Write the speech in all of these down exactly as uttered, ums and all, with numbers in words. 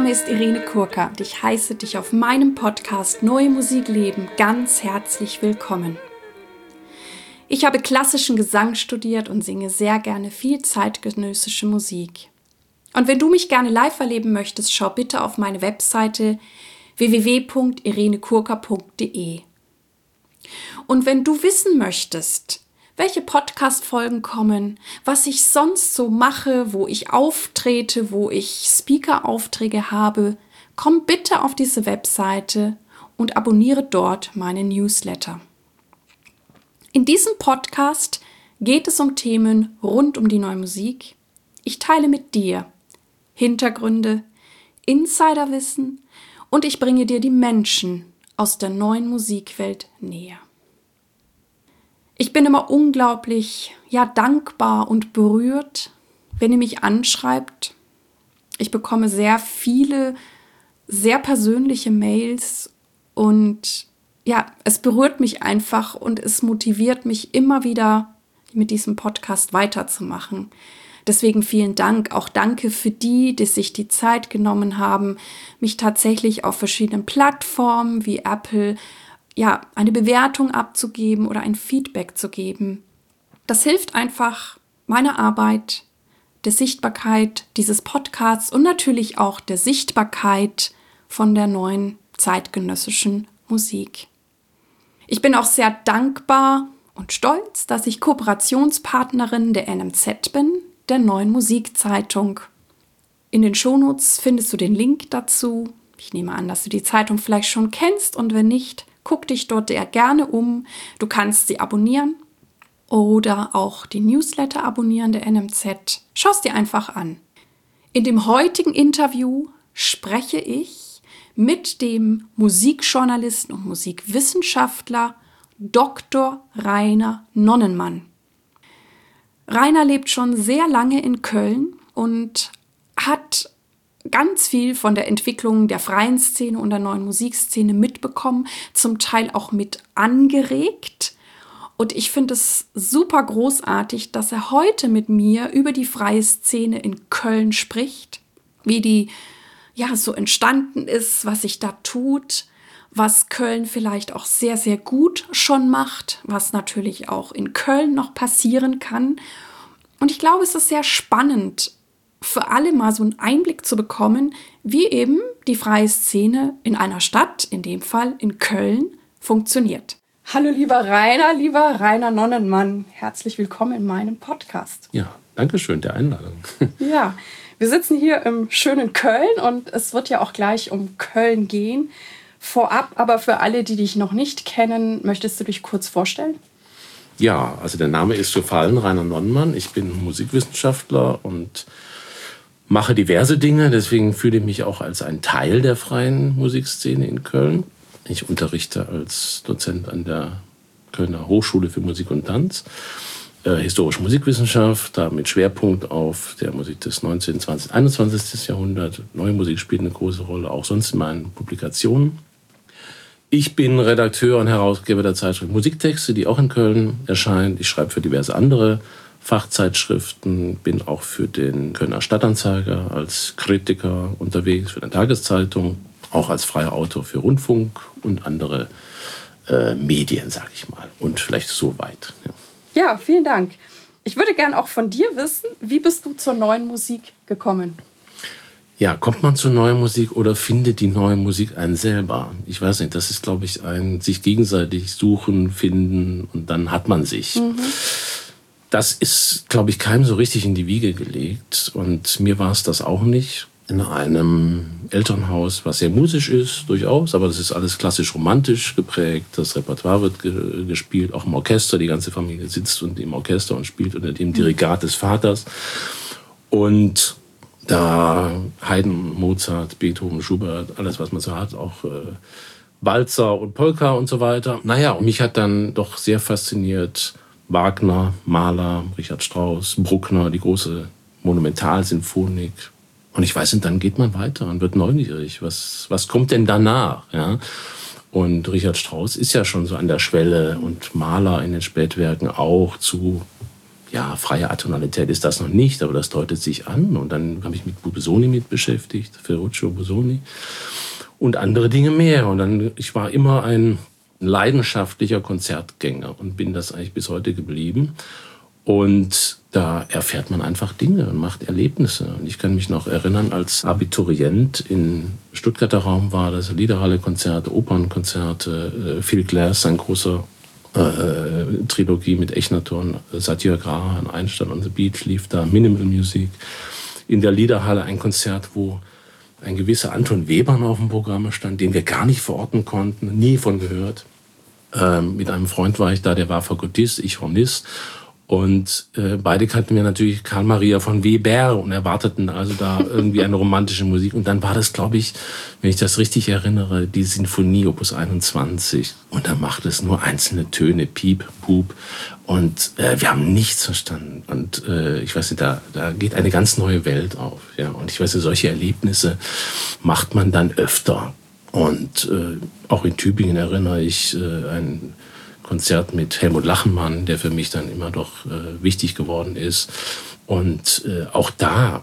Name ist Irene Kurka und ich heiße dich auf meinem Podcast Neue Musik leben ganz herzlich willkommen. Ich habe klassischen Gesang studiert und singe sehr gerne viel zeitgenössische Musik. Und wenn du mich gerne live erleben möchtest, schau bitte auf meine Webseite w w w punkt irene kurka punkt d e. Und wenn du wissen möchtest, welche Podcast-Folgen kommen, was ich sonst so mache, wo ich auftrete, wo ich Speaker-Aufträge habe, komm bitte auf diese Webseite und abonniere dort meinen Newsletter. In diesem Podcast geht es um Themen rund um die neue Musik. Ich teile mit dir Hintergründe, Insiderwissen und ich bringe dir die Menschen aus der neuen Musikwelt näher. Ich bin immer unglaublich, ja, dankbar und berührt, wenn ihr mich anschreibt. Ich bekomme sehr viele, sehr persönliche Mails und ja, es berührt mich einfach und es motiviert mich immer wieder, mit diesem Podcast weiterzumachen. Deswegen vielen Dank, auch danke für die, die sich die Zeit genommen haben, mich tatsächlich auf verschiedenen Plattformen wie Apple ja, eine Bewertung abzugeben oder ein Feedback zu geben. Das hilft einfach meiner Arbeit, der Sichtbarkeit dieses Podcasts und natürlich auch der Sichtbarkeit von der neuen zeitgenössischen Musik. Ich bin auch sehr dankbar und stolz, dass ich Kooperationspartnerin der N M Z bin, der neuen Musikzeitung. In den Shownotes findest du den Link dazu. Ich nehme an, dass du die Zeitung vielleicht schon kennst und wenn nicht, guck dich dort sehr gerne um. Du kannst sie abonnieren oder auch die Newsletter abonnieren der N M Z. Schau es dir einfach an. In dem heutigen Interview spreche ich mit dem Musikjournalisten und Musikwissenschaftler Doktor Rainer Nonnenmann. Rainer lebt schon sehr lange in Köln und hat ganz viel von der Entwicklung der freien Szene und der neuen Musikszene mitbekommen, zum Teil auch mit angeregt. Und ich finde es super großartig, dass er heute mit mir über die freie Szene in Köln spricht, wie die ja so entstanden ist, was sich da tut, was Köln vielleicht auch sehr, sehr gut schon macht, was natürlich auch in Köln noch passieren kann. Und ich glaube, es ist sehr spannend, für alle mal so einen Einblick zu bekommen, wie eben die freie Szene in einer Stadt, in dem Fall in Köln, funktioniert. Hallo lieber Rainer, lieber Rainer Nonnenmann, herzlich willkommen in meinem Podcast. Ja, danke schön der Einladung. Ja, wir sitzen hier im schönen Köln und es wird ja auch gleich um Köln gehen. Vorab, aber für alle, die dich noch nicht kennen, möchtest du dich kurz vorstellen? Ja, also der Name ist gefallen, Rainer Nonnenmann. Ich bin Musikwissenschaftler und mache diverse Dinge, deswegen fühle ich mich auch als ein Teil der freien Musikszene in Köln. Ich unterrichte als Dozent an der Kölner Hochschule für Musik und Tanz, äh, historische Musikwissenschaft, da mit Schwerpunkt auf der Musik des neunzehnten, zwanzigsten, einundzwanzigsten Jahrhunderts. Neue Musik spielt eine große Rolle, auch sonst in meinen Publikationen. Ich bin Redakteur und Herausgeber der Zeitschrift Musiktexte, die auch in Köln erscheint. Ich schreibe für diverse andere Fachzeitschriften, bin auch für den Kölner Stadtanzeiger als Kritiker unterwegs, für eine Tageszeitung, auch als freier Autor für Rundfunk und andere äh, Medien, sage ich mal. Und vielleicht so weit. Ja. Ja, vielen Dank. Ich würde gern auch von dir wissen, wie bist du zur neuen Musik gekommen? Ja, kommt man zur neuen Musik oder findet die neue Musik einen selber? Ich weiß nicht, das ist, glaube ich, ein sich gegenseitig suchen, finden und dann hat man sich. Mhm. Das ist, glaube ich, keinem so richtig in die Wiege gelegt. Und mir war es das auch nicht. In einem Elternhaus, was sehr musisch ist, durchaus. Aber das ist alles klassisch romantisch geprägt. Das Repertoire wird ge- gespielt, auch im Orchester. Die ganze Familie sitzt und im Orchester und spielt unter dem Dirigat des Vaters. Und da Haydn, Mozart, Beethoven, Schubert, alles, was man so hat, auch äh, Walzer und Polka und so weiter. Naja, und mich hat dann doch sehr fasziniert Wagner, Mahler, Richard Strauss, Bruckner, die große Monumentalsinfonik. Und ich weiß nicht, dann geht man weiter und wird neugierig. Was, was kommt denn danach? Ja? Und Richard Strauss ist ja schon so an der Schwelle und Mahler in den Spätwerken auch zu ja, freie Atonalität ist das noch nicht, aber das deutet sich an. Und dann habe ich mich mit Busoni mit beschäftigt, Ferruccio Busoni und andere Dinge mehr. Und dann, ich war immer ein leidenschaftlicher Konzertgänger und bin das eigentlich bis heute geblieben. Und da erfährt man einfach Dinge und macht Erlebnisse. Und ich kann mich noch erinnern, als Abiturient in Stuttgarter Raum war das, Liederhalle-Konzerte, Opernkonzerte, Phil Glass, ein großer äh, Trilogie mit Echnaton, Satyagraha, Einstein on the Beach lief da, Minimal Music. In der Liederhalle ein Konzert, wo ein gewisser Anton Webern auf dem Programm stand, den wir gar nicht verorten konnten, nie von gehört. Ähm, mit einem Freund war ich da, der war Fagottist, ich Hornist. Und äh, beide kannten wir natürlich Karl Maria von Weber und erwarteten also da irgendwie eine romantische Musik. Und dann war das, glaube ich, wenn ich das richtig erinnere, die Sinfonie Opus einundzwanzig. Und da macht es nur einzelne Töne, Piep, Pup. Und äh, wir haben nichts verstanden. Und äh, ich weiß nicht, da, da geht eine ganz neue Welt auf. Ja. Und ich weiß nicht, solche Erlebnisse macht man dann öfter. Und äh, auch in Tübingen erinnere ich äh, ein Konzert mit Helmut Lachenmann, der für mich dann immer doch äh, wichtig geworden ist. Und äh, auch da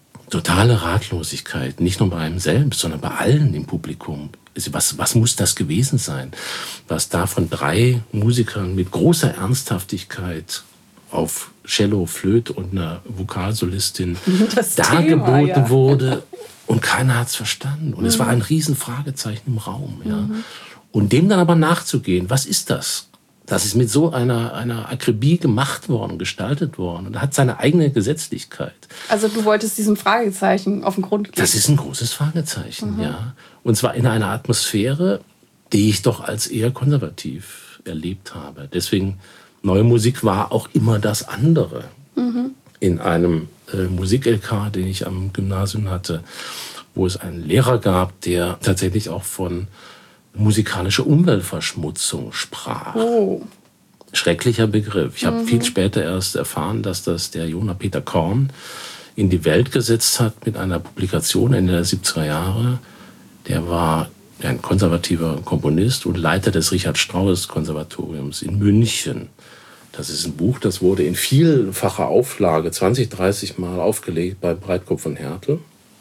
totale Ratlosigkeit, nicht nur bei einem selbst, sondern bei allen im Publikum. Was, was muss das gewesen sein, was da von drei Musikern mit großer Ernsthaftigkeit auf Cello, Flöte und einer Vokalsolistin das dargeboten Thema, ja. wurde und keiner hat es verstanden. Und mhm. es war ein Riesenfragezeichen im Raum. Ja. Mhm. Und dem dann aber nachzugehen, was ist das? Das ist mit so einer, einer Akribie gemacht worden, gestaltet worden und hat seine eigene Gesetzlichkeit. Also du wolltest diesem Fragezeichen auf den Grund gehen? Das ist ein großes Fragezeichen, mhm. ja. Und zwar in einer Atmosphäre, die ich doch als eher konservativ erlebt habe. Deswegen, neue Musik war auch immer das andere. Mhm. In einem äh, Musik-L K, den ich am Gymnasium hatte, wo es einen Lehrer gab, der tatsächlich auch von musikalische Umweltverschmutzung sprach. Oh. Schrecklicher Begriff. Ich mhm. habe viel später erst erfahren, dass das der Jonah Peter Korn in die Welt gesetzt hat mit einer Publikation Ende der siebziger Jahre. Der war ein konservativer Komponist und Leiter des Richard Strauss Konservatoriums in München. Das ist ein Buch, das wurde in vielfacher Auflage zwanzig, dreißig Mal aufgelegt bei Breitkopf und Härtel.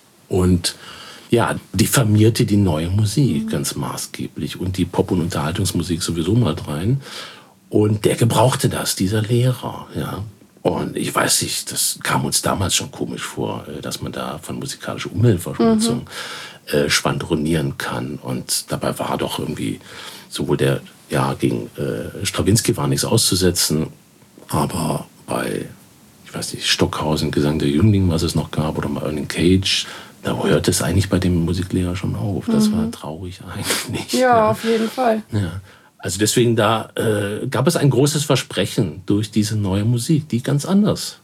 Und ja, diffamierte die neue Musik mhm. ganz maßgeblich und die Pop- und Unterhaltungsmusik sowieso mal rein. Und der gebrauchte das, dieser Lehrer, ja. Und ich weiß nicht, das kam uns damals schon komisch vor, dass man da von musikalischer Umweltverschmutzung mhm. äh, schwadronieren kann. Und dabei war doch irgendwie sowohl der, ja, gegen äh, Strawinsky war nichts auszusetzen, aber bei, ich weiß nicht, Stockhausen, Gesang der Jüngling, was es noch gab, oder mal Erling Cage, da hört es eigentlich bei dem Musiklehrer schon auf. Das mhm. war traurig eigentlich. Ja, ja, auf jeden Fall. Ja. Also deswegen, da äh, gab es ein großes Versprechen durch diese neue Musik, die ganz anders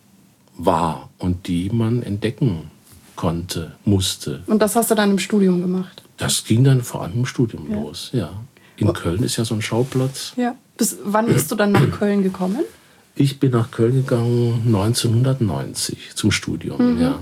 war und die man entdecken konnte, musste. Und das hast du dann im Studium gemacht? Das ging dann vor allem im Studium ja. los, ja. In oh. Köln ist ja so ein Schauplatz. Ja. Bis wann bist du dann nach Köln gekommen? Ich bin nach Köln gegangen neunzehnhundertneunzig zum Studium, mhm. ja.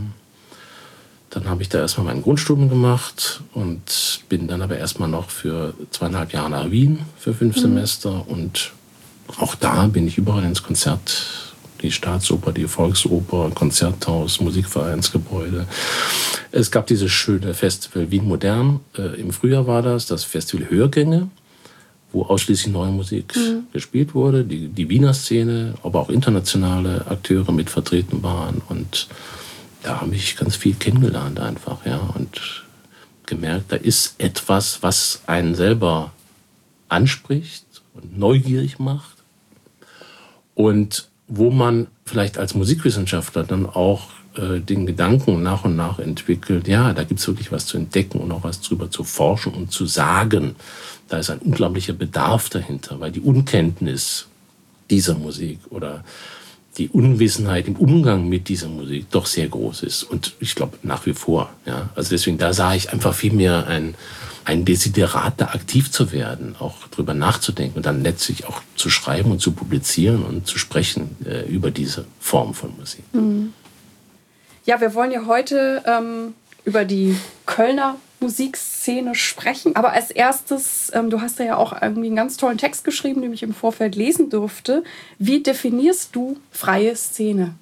Dann habe ich da erstmal mein Grundstudium gemacht und bin dann aber erstmal noch für zweieinhalb Jahre nach Wien für fünf mhm. Semester. Und auch da bin ich überall ins Konzert, die Staatsoper, die Volksoper, Konzerthaus, Musikvereinsgebäude. Es gab dieses schöne Festival Wien Modern. Äh, Im Frühjahr war das, das Festival Hörgänge, wo ausschließlich neue Musik mhm. gespielt wurde. Die, die Wiener Szene, aber auch internationale Akteure mit vertreten waren. Und da habe ich ganz viel kennengelernt einfach, ja, und gemerkt, da ist etwas, was einen selber anspricht und neugierig macht und wo man vielleicht als Musikwissenschaftler dann auch äh, den Gedanken nach und nach entwickelt, ja, da gibt es wirklich was zu entdecken und auch was drüber zu forschen und zu sagen. Da ist ein unglaublicher Bedarf dahinter, weil die Unkenntnis dieser Musik oder die Unwissenheit im Umgang mit dieser Musik doch sehr groß ist. Und ich glaube, nach wie vor. Ja. Also deswegen, da sah ich einfach viel mehr ein, ein Desiderat, da aktiv zu werden, auch drüber nachzudenken und dann letztlich auch zu schreiben und zu publizieren und zu sprechen äh, über diese Form von Musik. Mhm. Ja, wir wollen ja heute ähm, über die Kölner Musikszene sprechen. Aber als erstes, ähm, du hast ja auch irgendwie einen ganz tollen Text geschrieben, den ich im Vorfeld lesen durfte. Wie definierst du freie Szene?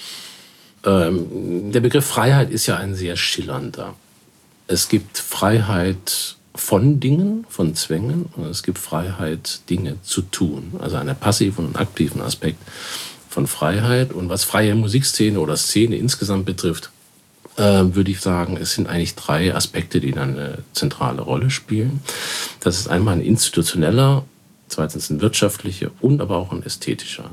Ähm, der Begriff Freiheit ist ja ein sehr schillernder. Es gibt Freiheit von Dingen, von Zwängen, und es gibt Freiheit, Dinge zu tun. Also einen passiven und aktiven Aspekt von Freiheit. Und was freie Musikszene oder Szene insgesamt betrifft, äh, würde ich sagen, es sind eigentlich drei Aspekte, die dann eine zentrale Rolle spielen. Das ist einmal ein institutioneller, zweitens ein wirtschaftlicher und aber auch ein ästhetischer.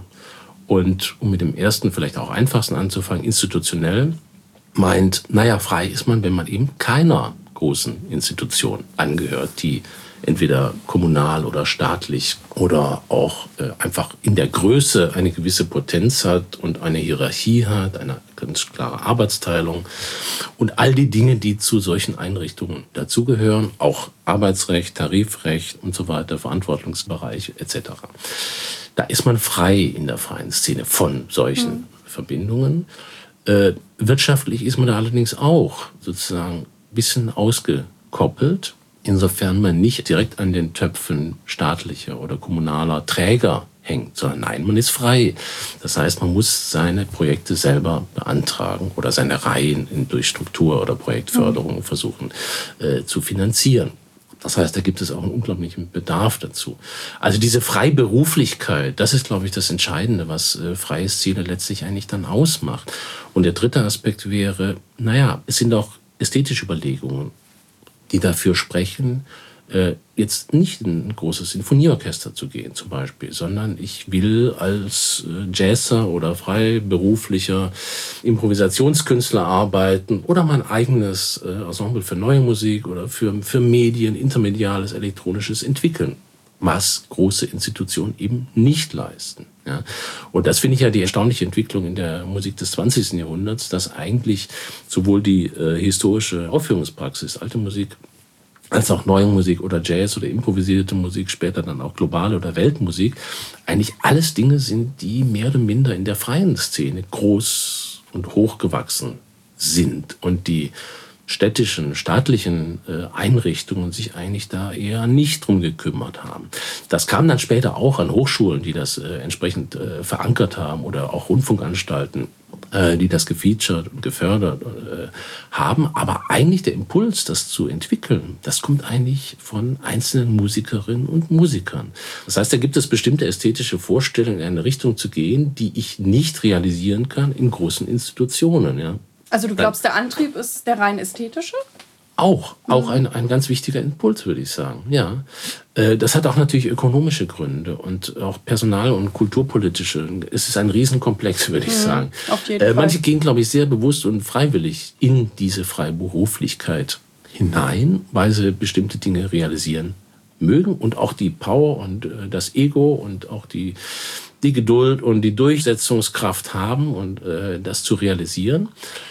Und um mit dem ersten vielleicht auch einfachsten anzufangen, institutionell meint, naja, frei ist man, wenn man eben keiner großen Institution angehört, die entweder kommunal oder staatlich oder auch äh, einfach in der Größe eine gewisse Potenz hat und eine Hierarchie hat, eine ganz klare Arbeitsteilung und all die Dinge, die zu solchen Einrichtungen dazugehören, auch Arbeitsrecht, Tarifrecht und so weiter, Verantwortungsbereich et cetera. Da ist man frei in der freien Szene von solchen mhm. Verbindungen. Äh, wirtschaftlich ist man da allerdings auch sozusagen ein bisschen ausgekoppelt, insofern man nicht direkt an den Töpfen staatlicher oder kommunaler Träger hängt, sondern nein, man ist frei. Das heißt, man muss seine Projekte selber beantragen oder seine Reihen in, durch Struktur- oder Projektförderung mhm. versuchen äh, zu finanzieren. Das heißt, da gibt es auch einen unglaublichen Bedarf dazu. Also diese Freiberuflichkeit, das ist, glaube ich, das Entscheidende, was äh, freie Szene letztlich eigentlich dann ausmacht. Und der dritte Aspekt wäre, naja, es sind auch ästhetische Überlegungen, die dafür sprechen, äh, jetzt nicht in ein großes Sinfonieorchester zu gehen zum Beispiel, sondern ich will als äh, Jazzer oder freiberuflicher Improvisationskünstler arbeiten oder mein eigenes äh, Ensemble für neue Musik oder für, für Medien, intermediales, elektronisches entwickeln, was große Institutionen eben nicht leisten. Ja. Und das finde ich ja die erstaunliche Entwicklung in der Musik des zwanzigsten Jahrhunderts, dass eigentlich sowohl die äh, historische Aufführungspraxis, alte Musik, als auch neue Musik oder Jazz oder improvisierte Musik, später dann auch globale oder Weltmusik, eigentlich alles Dinge sind, die mehr oder minder in der freien Szene groß und hochgewachsen sind und die städtischen, staatlichen äh, Einrichtungen sich eigentlich da eher nicht drum gekümmert haben. Das kam dann später auch an Hochschulen, die das äh, entsprechend äh, verankert haben oder auch Rundfunkanstalten, äh, die das gefeatured und gefördert äh, haben. Aber eigentlich der Impuls, das zu entwickeln, das kommt eigentlich von einzelnen Musikerinnen und Musikern. Das heißt, da gibt es bestimmte ästhetische Vorstellungen, in eine Richtung zu gehen, die ich nicht realisieren kann in großen Institutionen, ja. Also du glaubst, der Antrieb ist der rein ästhetische? Auch, auch ein, ein ganz wichtiger Impuls, würde ich sagen, ja. Das hat auch natürlich ökonomische Gründe und auch personal- und kulturpolitische. Es ist ein Riesenkomplex, würde ich mhm, sagen. Auf jeden Fall. Manche gehen, glaube ich, sehr bewusst und freiwillig in diese Freiberuflichkeit hinein, weil sie bestimmte Dinge realisieren mögen und auch die Power und das Ego und auch die, die Geduld und die Durchsetzungskraft haben und äh, das zu realisieren.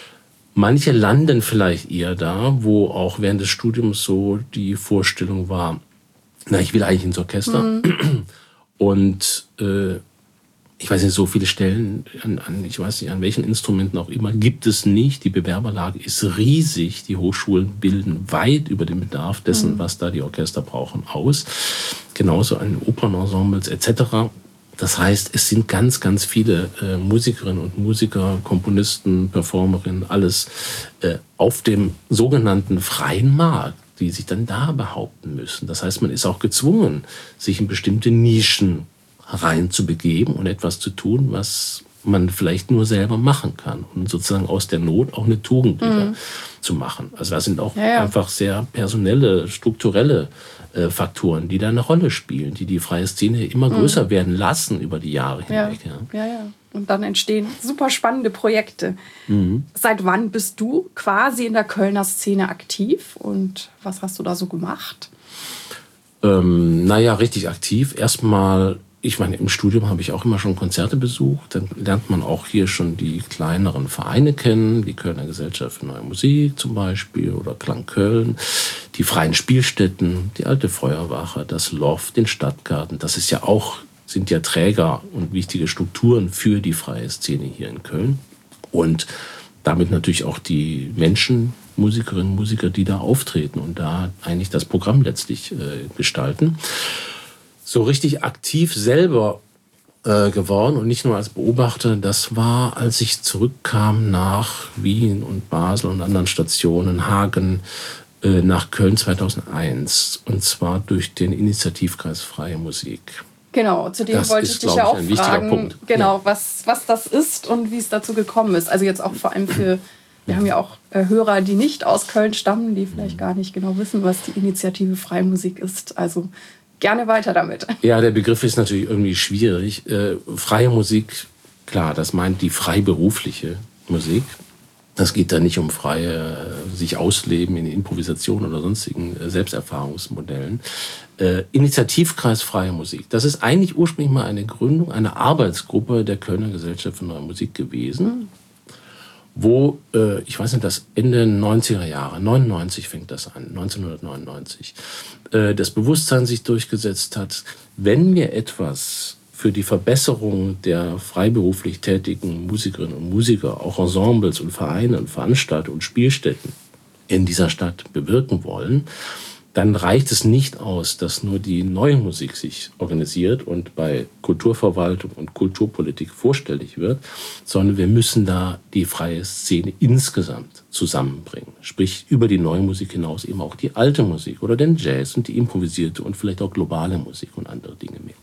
Manche landen vielleicht eher da, wo auch während des Studiums so die Vorstellung war, na, ich will eigentlich ins Orchester. Mhm. Und äh, ich weiß nicht, so viele Stellen, an, an, ich weiß nicht, an welchen Instrumenten auch immer, gibt es nicht. Die Bewerberlage ist riesig. Die Hochschulen bilden weit über den Bedarf dessen, mhm. was da die Orchester brauchen, aus. Genauso an Opernensembles et cetera. Das heißt, es sind ganz, ganz viele äh, Musikerinnen und Musiker, Komponisten, Performerinnen, alles äh, auf dem sogenannten freien Markt, die sich dann da behaupten müssen. Das heißt, man ist auch gezwungen, sich in bestimmte Nischen reinzubegeben und etwas zu tun, was man vielleicht nur selber machen kann und sozusagen aus der Not auch eine Tugend wieder mhm. zu machen. Also da sind auch ja, ja. einfach sehr personelle, strukturelle äh, Faktoren, die da eine Rolle spielen, die die freie Szene immer mhm. größer werden lassen über die Jahre hinweg. Ja, ja, ja. Und dann entstehen super spannende Projekte. Mhm. Seit wann bist du quasi in der Kölner Szene aktiv und was hast du da so gemacht? Ähm, naja, richtig aktiv. Erstmal, ich meine, im Studium habe ich auch immer schon Konzerte besucht. Dann lernt man auch hier schon die kleineren Vereine kennen, die Kölner Gesellschaft für Neue Musik zum Beispiel oder Klang Köln, die freien Spielstätten, die alte Feuerwache, das Loft, den Stadtgarten. Das ist ja auch, sind ja Träger und wichtige Strukturen für die freie Szene hier in Köln. Und damit natürlich auch die Menschen, Musikerinnen und Musiker, die da auftreten und da eigentlich das Programm letztlich äh, gestalten. So richtig aktiv selber äh, geworden und nicht nur als Beobachter, das war, als ich zurückkam nach Wien und Basel und anderen Stationen, Hagen, äh, nach Köln zweitausendeins. Und zwar durch den Initiativkreis Freie Musik. Genau, zu dem das wollte ist, ich dich ja auch fragen, Punkt. Genau, ja. was, was das ist und wie es dazu gekommen ist. Also jetzt auch vor allem für, wir haben ja auch äh, Hörer, die nicht aus Köln stammen, die vielleicht gar nicht genau wissen, was die Initiative Freie Musik ist. Also gerne weiter damit. Ja, der Begriff ist natürlich irgendwie schwierig. Äh, freie Musik, klar, das meint die freiberufliche Musik. Das geht da nicht um freie, sich ausleben in Improvisation oder sonstigen Selbsterfahrungsmodellen. Äh, Initiativkreis Freie Musik. Das ist eigentlich ursprünglich mal eine Gründung, eine Arbeitsgruppe der Kölner Gesellschaft für Neue Musik gewesen, wo, äh, ich weiß nicht, das Ende neunziger Jahre, neunundneunzig fängt das an, neunzehnhundertneunundneunzig, äh, das Bewusstsein sich durchgesetzt hat, wenn wir etwas für die Verbesserung der freiberuflich tätigen Musikerinnen und Musiker, auch Ensembles und Vereine und Veranstaltungen und Spielstätten in dieser Stadt bewirken wollen, dann reicht es nicht aus, dass nur die neue Musik sich organisiert und bei Kulturverwaltung und Kulturpolitik vorstellig wird, sondern wir müssen da die freie Szene insgesamt zusammenbringen. Sprich, über die neue Musik hinaus eben auch die alte Musik oder den Jazz und die improvisierte und vielleicht auch globale Musik und andere Dinge mehr.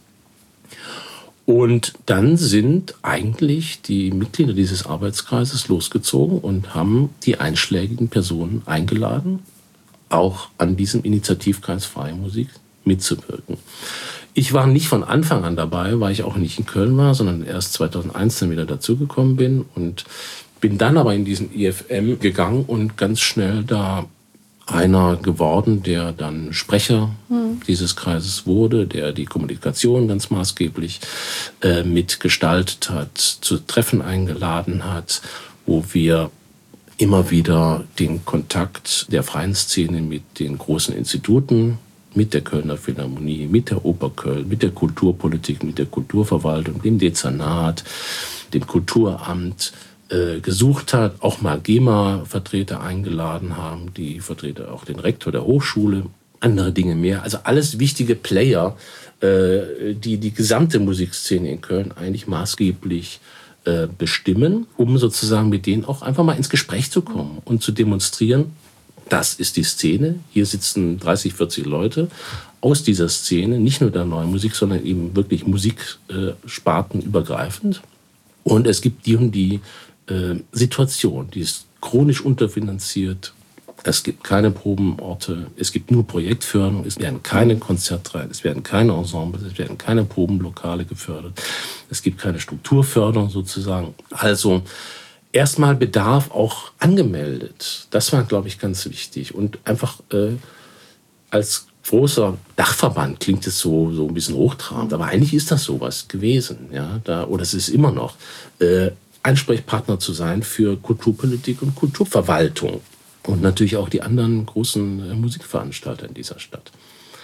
Und dann sind eigentlich die Mitglieder dieses Arbeitskreises losgezogen und haben die einschlägigen Personen eingeladen, auch an diesem Initiativkreis Freie Musik mitzuwirken. Ich war nicht von Anfang an dabei, weil ich auch nicht in Köln war, sondern erst zweitausendeins dann wieder dazugekommen bin und bin dann aber in diesen I F M gegangen und ganz schnell da einer geworden, der dann Sprecher hm. dieses Kreises wurde, der die Kommunikation ganz maßgeblich äh, mitgestaltet hat, zu Treffen eingeladen hat, wo wir immer wieder den Kontakt der freien Szene mit den großen Instituten, mit der Kölner Philharmonie, mit der Oper Köln, mit der Kulturpolitik, mit der Kulturverwaltung, dem Dezernat, dem Kulturamt, gesucht hat, auch mal GEMA-Vertreter eingeladen haben, die Vertreter auch den Rektor der Hochschule, andere Dinge mehr. Also alles wichtige Player, äh, die die gesamte Musikszene in Köln eigentlich maßgeblich äh, bestimmen, um sozusagen mit denen auch einfach mal ins Gespräch zu kommen und zu demonstrieren, das ist die Szene. Hier sitzen dreißig, vierzig Leute aus dieser Szene, nicht nur der neuen Musik, sondern eben wirklich musikspartenübergreifend. Und es gibt die und die Äh, Situation, die ist chronisch unterfinanziert. Es gibt keine Probenorte, es gibt nur Projektförderung, es werden keine Konzertreihen, es werden keine Ensembles, es werden keine Probenlokale gefördert, es gibt keine Strukturförderung sozusagen. Also erstmal Bedarf auch angemeldet. Das war, glaube ich, ganz wichtig. Und einfach äh, als großer Dachverband klingt es so, so ein bisschen hochtrabend, aber eigentlich ist das sowas gewesen, ja, da, oder es ist immer noch. Äh, Ansprechpartner zu sein für Kulturpolitik und Kulturverwaltung und natürlich auch die anderen großen Musikveranstalter in dieser Stadt.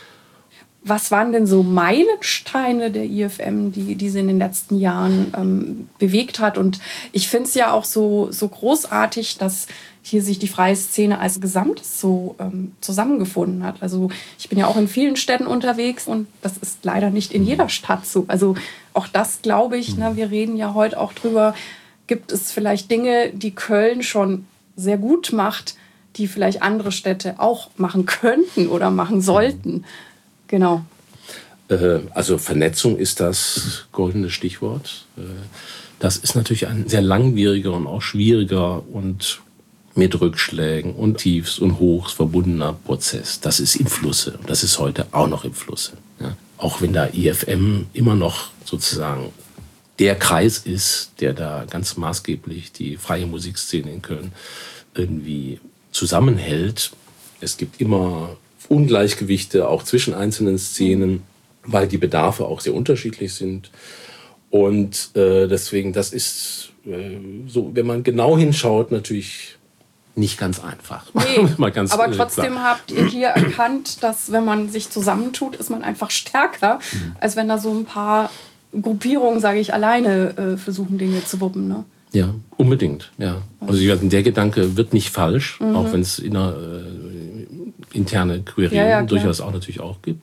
Was waren denn so Meilensteine der I F M, die, die sie in den letzten Jahren ähm, bewegt hat? Und ich finde es ja auch so, so großartig, dass hier sich die freie Szene als Gesamtes so ähm, zusammengefunden hat. Also ich bin ja auch in vielen Städten unterwegs und das ist leider nicht in jeder Stadt so. Also auch das glaube ich, ne, wir reden ja heute auch drüber, gibt es vielleicht Dinge, die Köln schon sehr gut macht, die vielleicht andere Städte auch machen könnten oder machen sollten. Genau. Also Vernetzung ist das goldene Stichwort. Das ist natürlich ein sehr langwieriger und auch schwieriger und mit Rückschlägen und Tiefs und Hochs verbundener Prozess. Das ist im Flusse. Das ist heute auch noch im Flusse. Ja. Auch wenn da I F M immer noch sozusagen der Kreis ist, der da ganz maßgeblich die freie Musikszene in Köln irgendwie zusammenhält. Es gibt immer Ungleichgewichte auch zwischen einzelnen Szenen, weil die Bedarfe auch sehr unterschiedlich sind. Und äh, deswegen, das ist äh, so, wenn man genau hinschaut, natürlich nicht ganz einfach. Nee, Mal ganz, aber trotzdem äh, habt ihr hier erkannt, dass wenn man sich zusammentut, ist man einfach stärker, mhm. als wenn da so ein paar Gruppierungen, sage ich, alleine äh, versuchen, Dinge zu wuppen. Ne? Ja, unbedingt, ja. Also der Gedanke wird nicht falsch, mhm. auch wenn es inner, äh, interne Querelen ja, ja, durchaus auch natürlich auch gibt.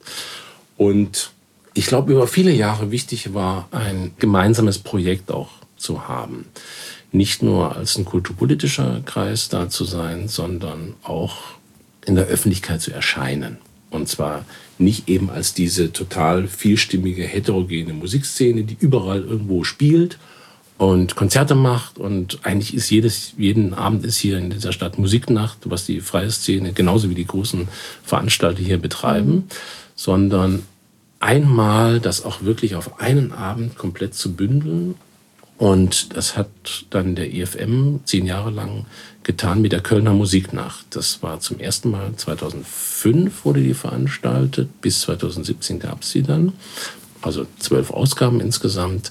Und ich glaube, über viele Jahre wichtig war, ein gemeinsames Projekt auch zu haben. Nicht nur als ein kulturpolitischer Kreis da zu sein, sondern auch in der Öffentlichkeit zu erscheinen. Und zwar nicht eben als diese total vielstimmige, heterogene Musikszene, die überall irgendwo spielt und Konzerte macht. Und eigentlich ist jedes, jeden Abend ist hier in dieser Stadt Musiknacht, was die freie Szene genauso wie die großen Veranstalter hier betreiben, mhm. sondern einmal das auch wirklich auf einen Abend komplett zu bündeln. Und das hat dann der I F M zehn Jahre lang getan mit der Kölner Musiknacht. Das war zum ersten Mal zweitausendfünf wurde die veranstaltet, bis zweitausendsiebzehn gab es sie dann. Also zwölf Ausgaben insgesamt.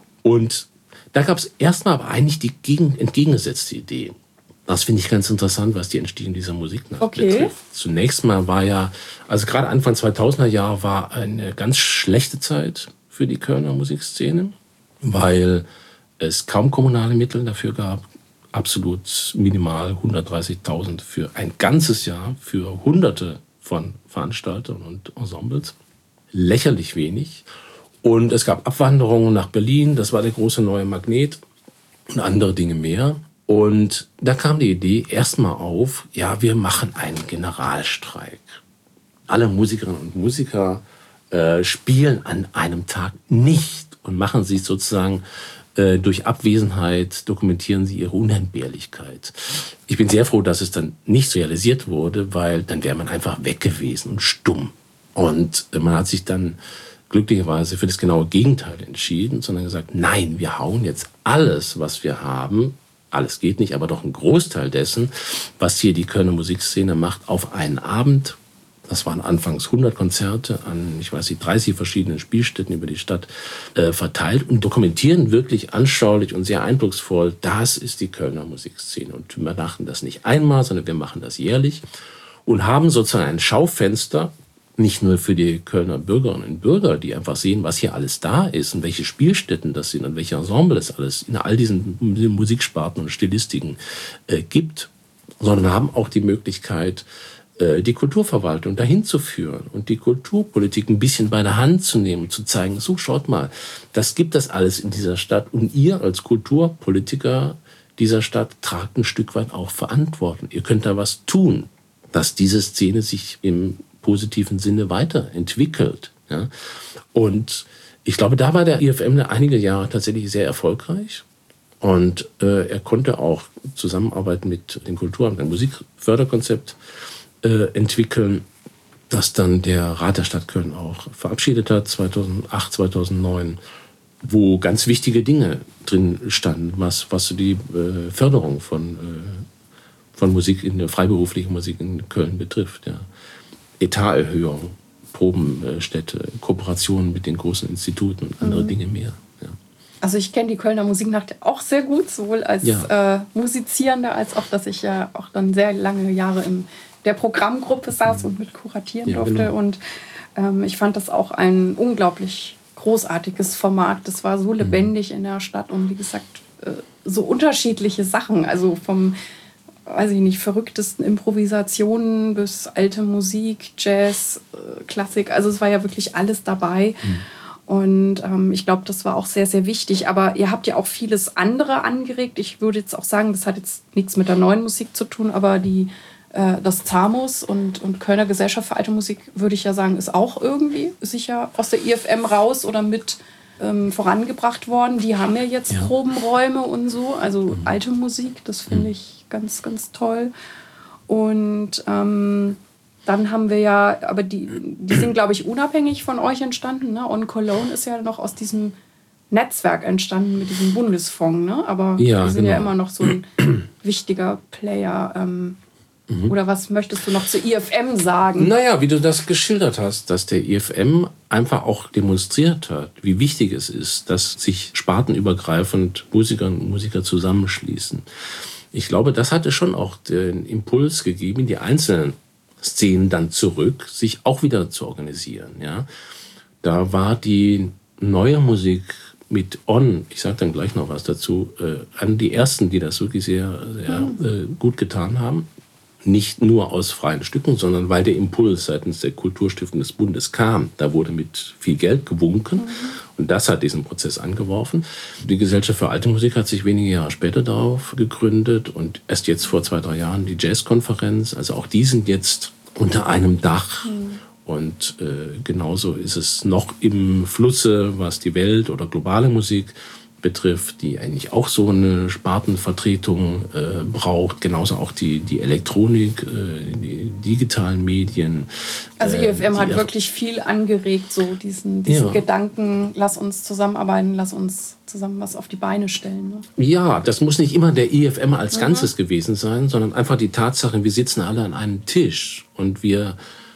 Und da gab es erstmal aber eigentlich die gegen, entgegengesetzte Idee. Das finde ich ganz interessant, was die Entstehung dieser Musiknacht okay. betrifft. Zunächst mal war ja, also gerade Anfang zweitausender Jahre war eine ganz schlechte Zeit für die Kölner Musikszene, weil es kaum kommunale Mittel dafür gab, absolut minimal hundertdreißigtausend für ein ganzes Jahr für Hunderte von Veranstaltern und Ensembles. Lächerlich wenig. Und es gab Abwanderungen nach Berlin, das war der große neue Magnet und andere Dinge mehr. Und da kam die Idee erstmal auf, ja, wir machen einen Generalstreik. Alle Musikerinnen und Musiker äh, spielen an einem Tag nicht und machen sich sozusagen äh, durch Abwesenheit, dokumentieren sie ihre Unentbehrlichkeit. Ich bin sehr froh, dass es dann nicht realisiert wurde, weil dann wäre man einfach weg gewesen und stumm. Und äh, man hat sich dann glücklicherweise für das genaue Gegenteil entschieden, sondern gesagt, nein, wir hauen jetzt alles, was wir haben, alles geht nicht, aber doch ein Großteil dessen, was hier die Kölner Musikszene macht, auf einen Abend. Das waren anfangs hundert Konzerte an, ich weiß nicht, dreißig verschiedenen Spielstätten über die Stadt äh, verteilt und dokumentieren wirklich anschaulich und sehr eindrucksvoll, das ist die Kölner Musikszene. Und wir machen das nicht einmal, sondern wir machen das jährlich und haben sozusagen ein Schaufenster, nicht nur für die Kölner Bürgerinnen und Bürger, die einfach sehen, was hier alles da ist und welche Spielstätten das sind und welche Ensembles es alles in all diesen Musiksparten und Stilistiken äh, gibt, sondern haben auch die Möglichkeit, äh, die Kulturverwaltung dahin zu führen und die Kulturpolitik ein bisschen bei der Hand zu nehmen, zu zeigen, so schaut mal, das gibt das alles in dieser Stadt und ihr als Kulturpolitiker dieser Stadt tragt ein Stück weit auch Verantwortung. Ihr könnt da was tun, dass diese Szene sich im positiven Sinne weiterentwickelt. Ja. Und ich glaube, da war der I F M einige Jahre tatsächlich sehr erfolgreich. Und äh, er konnte auch Zusammenarbeit mit dem Kulturamt, ein Musikförderkonzept äh, entwickeln, das dann der Rat der Stadt Köln auch verabschiedet hat, zweitausendacht, zweitausendneun, wo ganz wichtige Dinge drin standen, was, was die äh, Förderung von, äh, von Musik, in der freiberuflichen Musik in Köln betrifft. Ja. Etaterhöhung, Probenstätte, Kooperationen mit den großen Instituten und andere mhm. Dinge mehr. Ja. Also ich kenne die Kölner Musiknacht auch sehr gut, sowohl als ja. äh, Musizierende, als auch, dass ich ja auch dann sehr lange Jahre in der Programmgruppe saß mhm. und mit kuratieren ja, durfte. Genau. Und ähm, ich fand das auch ein unglaublich großartiges Format. Das war so lebendig mhm. in der Stadt und wie gesagt, äh, so unterschiedliche Sachen, also vom weiß ich nicht, verrücktesten Improvisationen bis alte Musik, Jazz, Klassik. Also es war ja wirklich alles dabei. Mhm. Und ähm, ich glaube, das war auch sehr, sehr wichtig. Aber ihr habt ja auch vieles andere angeregt. Ich würde jetzt auch sagen, das hat jetzt nichts mit der neuen Musik zu tun, aber die, äh, das ZAMUS und, und Kölner Gesellschaft für alte Musik, würde ich ja sagen, ist auch irgendwie sicher aus der I F M raus oder mit ähm, vorangebracht worden. Die haben ja jetzt ja. Probenräume und so, also mhm. alte Musik, das finde mhm. ich ganz, ganz toll. Und ähm, dann haben wir ja, aber die, die sind, glaube ich, unabhängig von euch entstanden. Ne? On Cologne ist ja noch aus diesem Netzwerk entstanden mit diesem Bundesfonds. Ne? Aber ja, die sind genau. ja immer noch so ein wichtiger Player. Ähm, mhm. Oder was möchtest du noch zur I F M sagen? Naja, wie du das geschildert hast, dass der I F M einfach auch demonstriert hat, wie wichtig es ist, dass sich spartenübergreifend Musikerinnen und Musiker zusammenschließen. Ich glaube, das hatte schon auch den Impuls gegeben, die einzelnen Szenen dann zurück, sich auch wieder zu organisieren. Ja? Da war die neue Musik mit On, ich sage dann gleich noch was dazu, äh, an die ersten, die das wirklich sehr, sehr mhm. äh, gut getan haben. Nicht nur aus freien Stücken, sondern weil der Impuls seitens der Kulturstiftung des Bundes kam. Da wurde mit viel Geld gewunken. Mhm. Und das hat diesen Prozess angeworfen. Die Gesellschaft für Alte Musik hat sich wenige Jahre später darauf gegründet und erst jetzt vor zwei, drei Jahren die Jazzkonferenz. Also auch die sind jetzt unter einem Dach. Mhm. Und äh, genauso ist es noch im Flusse, was die Welt- oder globale Musik betrifft, die eigentlich auch so eine Spartenvertretung äh, braucht. Genauso auch die, die Elektronik, äh, die digitalen Medien. Also I F M äh, hat wirklich viel angeregt, so diesen, diesen ja. Gedanken, lass uns zusammenarbeiten, lass uns zusammen was auf die Beine stellen. Ne? Ja, das muss nicht immer der I F M als mhm. Ganzes gewesen sein, sondern einfach die Tatsache, wir sitzen alle an einem Tisch und wir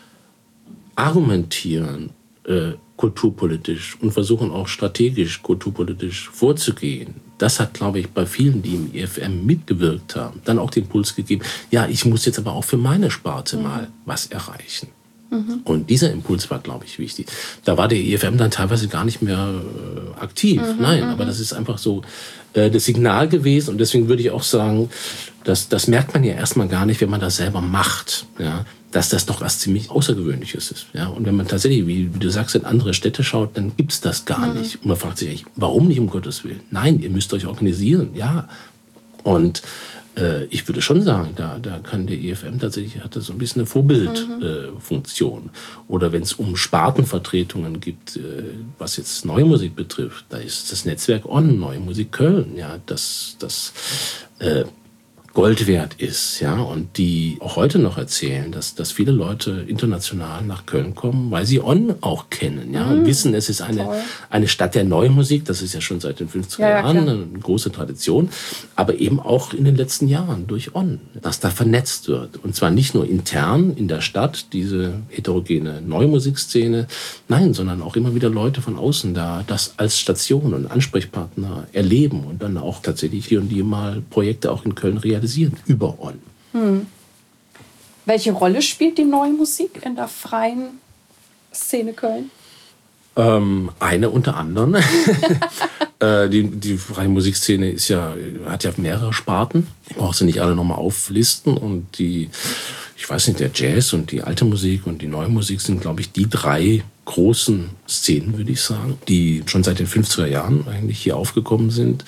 argumentieren äh, kulturpolitisch und versuchen auch strategisch kulturpolitisch vorzugehen. Das hat, glaube ich, bei vielen, die im I F M mitgewirkt haben, dann auch den Impuls gegeben, ja, ich muss jetzt aber auch für meine Sparte mhm. mal was erreichen. Mhm. Und dieser Impuls war, glaube ich, wichtig. Da war der I F M dann teilweise gar nicht mehr äh, aktiv. Mhm, Nein, mhm. aber das ist einfach so äh, das Signal gewesen. Und deswegen würde ich auch sagen, das, das merkt man ja erstmal gar nicht, wenn man das selber macht. Ja? Dass das doch was ziemlich Außergewöhnliches ist. Ja? Und wenn man tatsächlich, wie, wie du sagst, in andere Städte schaut, dann gibt's das gar mhm. nicht. Und man fragt sich, warum nicht, um Gottes Willen? Nein, ihr müsst euch organisieren, ja. Und äh, ich würde schon sagen, da, da kann der I F M tatsächlich, hat das so ein bisschen eine Vorbildfunktion. Mhm. Äh, Oder wenn es um Spartenvertretungen gibt, äh, was jetzt Neue Musik betrifft, da ist das Netzwerk On, Neue Musik Köln, ja, das, das äh, Gold wert ist, ja, und die auch heute noch erzählen, dass, dass viele Leute international nach Köln kommen, weil sie On auch kennen, ja, und mm, wissen, es ist eine, eine Stadt der Neuen Musik, das ist ja schon seit den fünfziger ja, Jahren ja, eine große Tradition, aber eben auch in den letzten Jahren durch On, dass da vernetzt wird. Und zwar nicht nur intern in der Stadt, diese heterogene Neue Musikszene, nein, sondern auch immer wieder Leute von außen da, das als Station und Ansprechpartner erleben und dann auch tatsächlich hier und die mal Projekte auch in Köln realisieren. Über On. Hm. Welche Rolle spielt die Neue Musik in der freien Szene Köln? Ähm, eine unter anderem. äh, die, die freie Musikszene ist ja, hat ja mehrere Sparten. Ich brauche sie nicht alle nochmal auflisten. Und die, ich weiß nicht, der Jazz und die alte Musik und die Neue Musik sind, glaube ich, die drei großen Szenen, würde ich sagen, die schon seit den fünfziger Jahren eigentlich hier aufgekommen sind.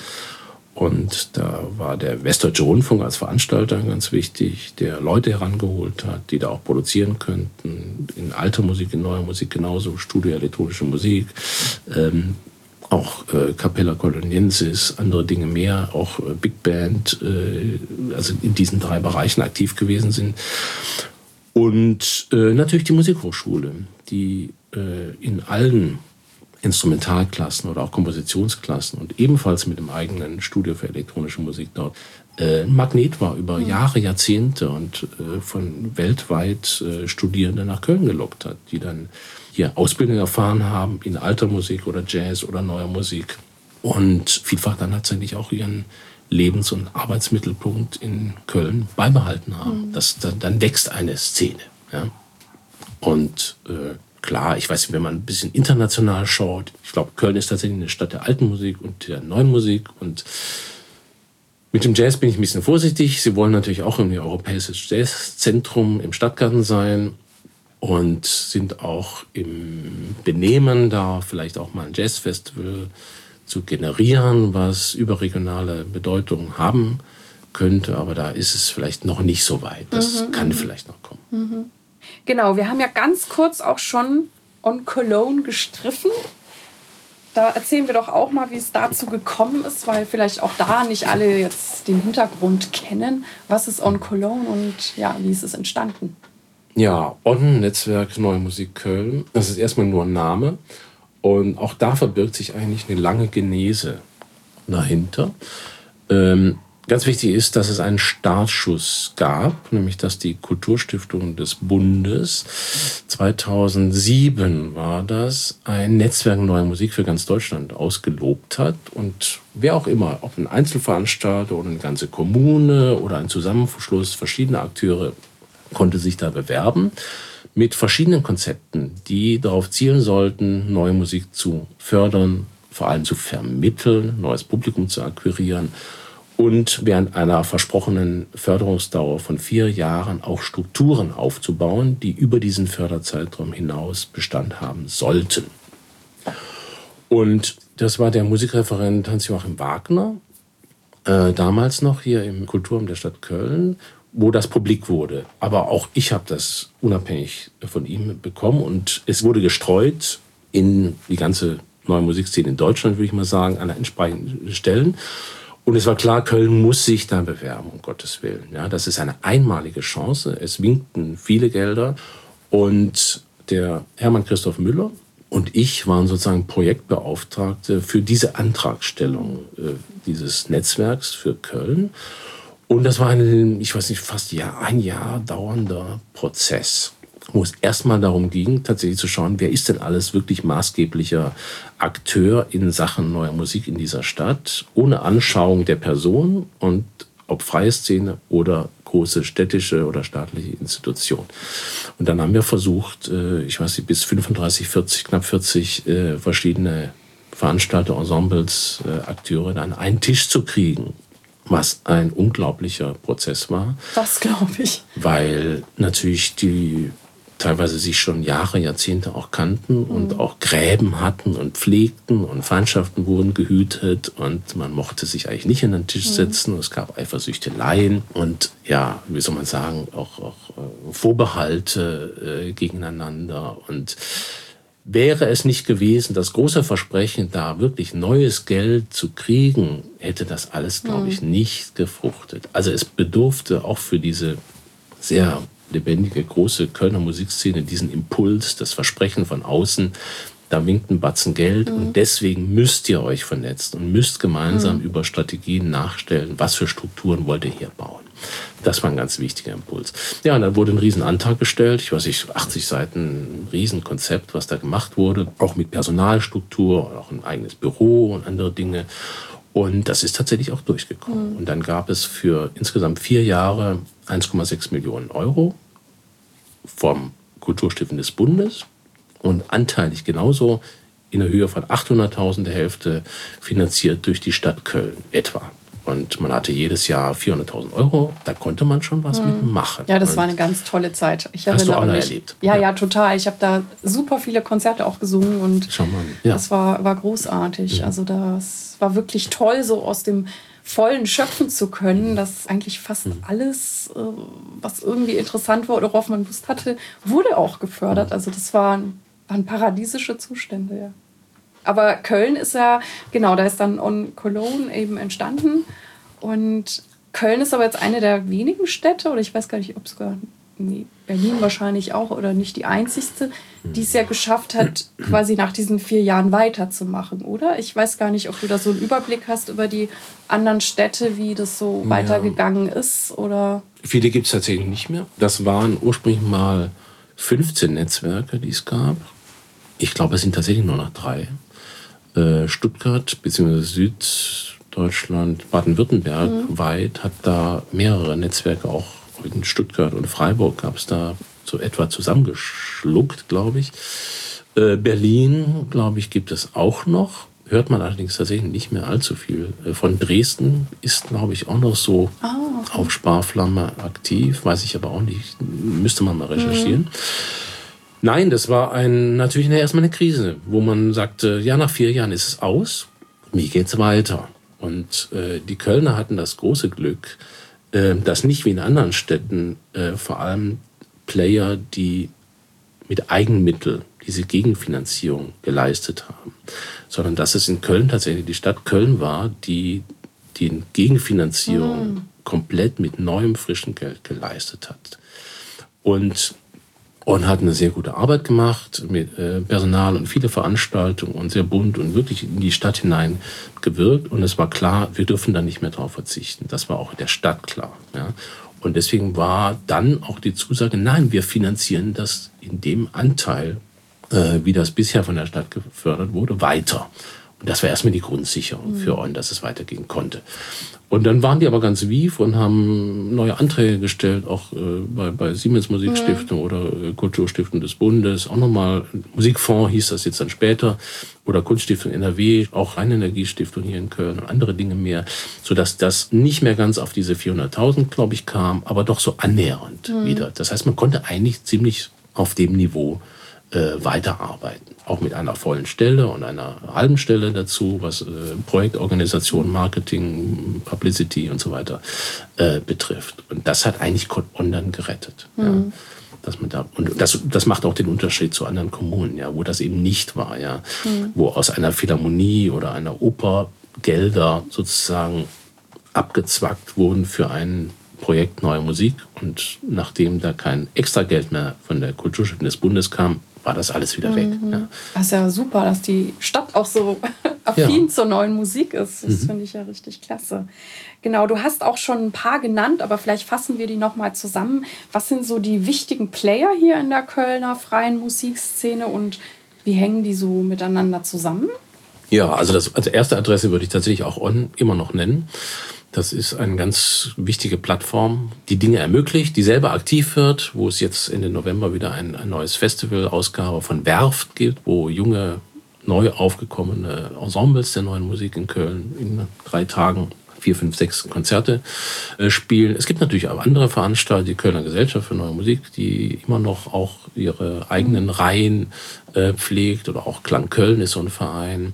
Und da war der Westdeutsche Rundfunk als Veranstalter ganz wichtig, der Leute herangeholt hat, die da auch produzieren könnten. In alter Musik, in neuer Musik genauso, Studio elektronische Musik, ähm, auch äh, Capella Coloniensis, andere Dinge mehr, auch äh, Big Band, äh, also in diesen drei Bereichen aktiv gewesen sind. Und äh, natürlich die Musikhochschule, die äh, in allen Instrumentalklassen oder auch Kompositionsklassen und ebenfalls mit dem eigenen Studio für elektronische Musik dort äh, ein Magnet war über Jahre, Jahrzehnte und äh, von weltweit äh, Studierende nach Köln gelockt hat, die dann hier Ausbildung erfahren haben in alter Musik oder Jazz oder neuer Musik und vielfach dann tatsächlich auch ihren Lebens- und Arbeitsmittelpunkt in Köln beibehalten haben. Mhm. Das, dann, dann wächst eine Szene. Ja? Und äh, klar, ich weiß, wenn man ein bisschen international schaut, ich glaube, Köln ist tatsächlich eine Stadt der alten Musik und der neuen Musik. Und mit dem Jazz bin ich ein bisschen vorsichtig. Sie wollen natürlich auch im europäischen Jazzzentrum im Stadtgarten sein und sind auch im Benehmen da, vielleicht auch mal ein Jazzfestival zu generieren, was überregionale Bedeutung haben könnte. Aber da ist es vielleicht noch nicht so weit. Das mhm, kann vielleicht noch kommen. Mhm. Genau, wir haben ja ganz kurz auch schon On Cologne gestriffen. Da erzählen wir doch auch mal, wie es dazu gekommen ist, weil vielleicht auch da nicht alle jetzt den Hintergrund kennen. Was ist On Cologne und ja, wie ist es entstanden? Ja, On, Netzwerk Neue Musik Köln. Das ist erstmal nur ein Name. Und auch da verbirgt sich eigentlich eine lange Genese dahinter. Ähm, Ganz wichtig ist, dass es einen Startschuss gab, nämlich dass die Kulturstiftung des Bundes zweitausendsieben war das, ein Netzwerk Neue Musik für ganz Deutschland ausgelobt hat. Und wer auch immer, ob ein Einzelveranstalter oder eine ganze Kommune oder ein Zusammenschluss verschiedener Akteure, konnte sich da bewerben mit verschiedenen Konzepten, die darauf zielen sollten, neue Musik zu fördern, vor allem zu vermitteln, neues Publikum zu akquirieren und während einer versprochenen Förderungsdauer von vier Jahren auch Strukturen aufzubauen, die über diesen Förderzeitraum hinaus Bestand haben sollten. Und das war der Musikreferent Hans-Joachim Wagner, äh, damals noch hier im Kulturamt der Stadt Köln, wo das publik wurde. Aber auch ich habe das unabhängig von ihm bekommen und es wurde gestreut in die ganze neue Musikszene in Deutschland, würde ich mal sagen, an entsprechenden Stellen. Und es war klar, Köln muss sich da bewerben, um Gottes Willen. Ja, das ist eine einmalige Chance. Es winkten viele Gelder. Und der Hermann Christoph Müller und ich waren sozusagen Projektbeauftragte für diese Antragstellung äh, dieses Netzwerks für Köln. Und das war ein, ich weiß nicht, fast Jahr, ein Jahr dauernder Prozess, wo es erstmal darum ging, tatsächlich zu schauen, wer ist denn alles wirklich maßgeblicher Akteur in Sachen neuer Musik in dieser Stadt, ohne Anschauung der Person und ob freie Szene oder große städtische oder staatliche Institution. Und dann haben wir versucht, ich weiß nicht, bis fünfunddreißig, vierzig, knapp vierzig verschiedene Veranstalter, Ensembles, Akteure an einen Tisch zu kriegen. Was ein unglaublicher Prozess war. Das glaube ich. Weil natürlich die teilweise sich schon Jahre, Jahrzehnte auch kannten und mhm. auch Gräben hatten und pflegten und Feindschaften wurden gehütet und man mochte sich eigentlich nicht an den Tisch setzen. Mhm. Es gab Eifersüchteleien und ja, wie soll man sagen, auch, auch äh, Vorbehalte äh, gegeneinander. Und wäre es nicht gewesen, das große Versprechen, da wirklich neues Geld zu kriegen, hätte das alles, glaube mhm. ich, nicht gefruchtet. Also es bedurfte auch für diese sehr lebendige, große Kölner Musikszene diesen Impuls, das Versprechen von außen, da winkt ein Batzen Geld mhm. und deswegen müsst ihr euch vernetzen und müsst gemeinsam mhm. über Strategien nachstellen, was für Strukturen wollt ihr hier bauen. Das war ein ganz wichtiger Impuls. Ja, und dann wurde ein Riesenantrag gestellt, ich weiß nicht, achtzig Seiten, ein Riesenkonzept, was da gemacht wurde, auch mit Personalstruktur, auch ein eigenes Büro und andere Dinge. Und das ist tatsächlich auch durchgekommen. Mhm. Und dann gab es für insgesamt vier Jahre eins Komma sechs Millionen Euro vom Kulturstiften des Bundes und anteilig genauso in der Höhe von achthunderttausend, der Hälfte finanziert durch die Stadt Köln etwa. Und man hatte jedes Jahr vierhunderttausend Euro. Da konnte man schon was mhm. mitmachen. Ja, das und war eine ganz tolle Zeit. Ich hast du auch noch mich, erlebt? Ja, ja, ja, total. Ich habe da super viele Konzerte auch gesungen und Schau mal, ja. das war, war großartig. Mhm. Also das war wirklich toll, so aus dem Vollen schöpfen zu können, dass eigentlich fast mhm. alles, was irgendwie interessant war oder worauf man Lust hatte, wurde auch gefördert. Also das waren, waren paradiesische Zustände, ja. Aber Köln ist ja, genau, da ist dann On Cologne eben entstanden. Und Köln ist aber jetzt eine der wenigen Städte, oder ich weiß gar nicht, ob sogar nee, Berlin wahrscheinlich auch, oder nicht die einzigste, die es ja geschafft hat, quasi nach diesen vier Jahren weiterzumachen, oder? Ich weiß gar nicht, ob du da so einen Überblick hast über die anderen Städte, wie das so ja. weitergegangen ist, oder? Viele gibt es tatsächlich nicht mehr. Das waren ursprünglich mal fünfzehn Netzwerke, die es gab. Ich glaube, es sind tatsächlich nur noch drei. Stuttgart bzw. Süddeutschland, Baden-Württemberg mhm. weit hat da mehrere Netzwerke, auch in Stuttgart und Freiburg gab es da so etwa zusammengeschluckt, glaube ich. Äh, Berlin, glaube ich, gibt es auch noch. Hört man allerdings tatsächlich nicht mehr allzu viel. Von Dresden ist, glaube ich, auch noch so oh, okay. auf Sparflamme aktiv. Weiß ich aber auch nicht. Müsste man mal recherchieren. Mhm. Nein, das war ein, natürlich erstmal eine Krise, wo man sagte, ja, nach vier Jahren ist es aus, wie geht's weiter? Und äh, die Kölner hatten das große Glück, äh, dass nicht wie in anderen Städten äh, vor allem Player, die mit Eigenmitteln diese Gegenfinanzierung geleistet haben, sondern dass es in Köln tatsächlich die Stadt Köln war, die die Gegenfinanzierung mhm. komplett mit neuem, frischem Geld geleistet hat. Und Und hat eine sehr gute Arbeit gemacht mit äh, Personal und viele Veranstaltungen und sehr bunt und wirklich in die Stadt hinein gewirkt. Und es war klar, wir dürfen da nicht mehr drauf verzichten. Das war auch der Stadt klar. Ja. Und deswegen war dann auch die Zusage, nein, wir finanzieren das in dem Anteil, äh, wie das bisher von der Stadt gefördert wurde, weiter. Und Und das war erstmal die Grundsicherung mhm. für On, dass es weitergehen konnte. Und dann waren die aber ganz wief und haben neue Anträge gestellt, auch äh, bei, bei Siemens Musikstiftung mhm. oder äh, Kulturstiftung des Bundes, auch nochmal Musikfonds hieß das jetzt dann später, oder Kunststiftung N R W, auch Rheinenergiestiftung hier in Köln und andere Dinge mehr, sodass das nicht mehr ganz auf diese vierhunderttausend, glaube ich, kam, aber doch so annähernd mhm. wieder. Das heißt, man konnte eigentlich ziemlich auf dem Niveau äh, weiterarbeiten. Auch mit einer vollen Stelle und einer halben Stelle dazu, was äh, Projektorganisation, Marketing, Publicity und so weiter äh, betrifft. Und das hat eigentlich On dann gerettet. Mhm. Ja. Dass man da, und das, das macht auch den Unterschied zu anderen Kommunen, ja, wo das eben nicht war, ja, mhm. wo aus einer Philharmonie oder einer Oper Gelder sozusagen abgezwackt wurden für ein Projekt Neue Musik. Und nachdem da kein extra Geld mehr von der Kulturstiftung des Bundes kam, war das alles wieder weg. Mhm. Ja. Das ist ja super, dass die Stadt auch so affin ja. zur neuen Musik ist. Das Mhm. finde ich ja richtig klasse. Genau, du hast auch schon ein paar genannt, aber vielleicht fassen wir die nochmal zusammen. Was sind so die wichtigen Player hier in der Kölner freien Musikszene und wie hängen die so miteinander zusammen? Ja, also das, als erste Adresse würde ich tatsächlich auch On immer noch nennen. Das ist eine ganz wichtige Plattform, die Dinge ermöglicht, die selber aktiv wird, wo es jetzt Ende November wieder ein, ein neues Festival-Ausgabe von Werft gibt, wo junge, neu aufgekommene Ensembles der neuen Musik in Köln in drei Tagen vier, fünf, sechs Konzerte äh, spielen. Es gibt natürlich auch andere Veranstalter, die Kölner Gesellschaft für Neue Musik, die immer noch auch ihre eigenen Reihen äh, pflegt, oder auch Klang Köln ist so ein Verein.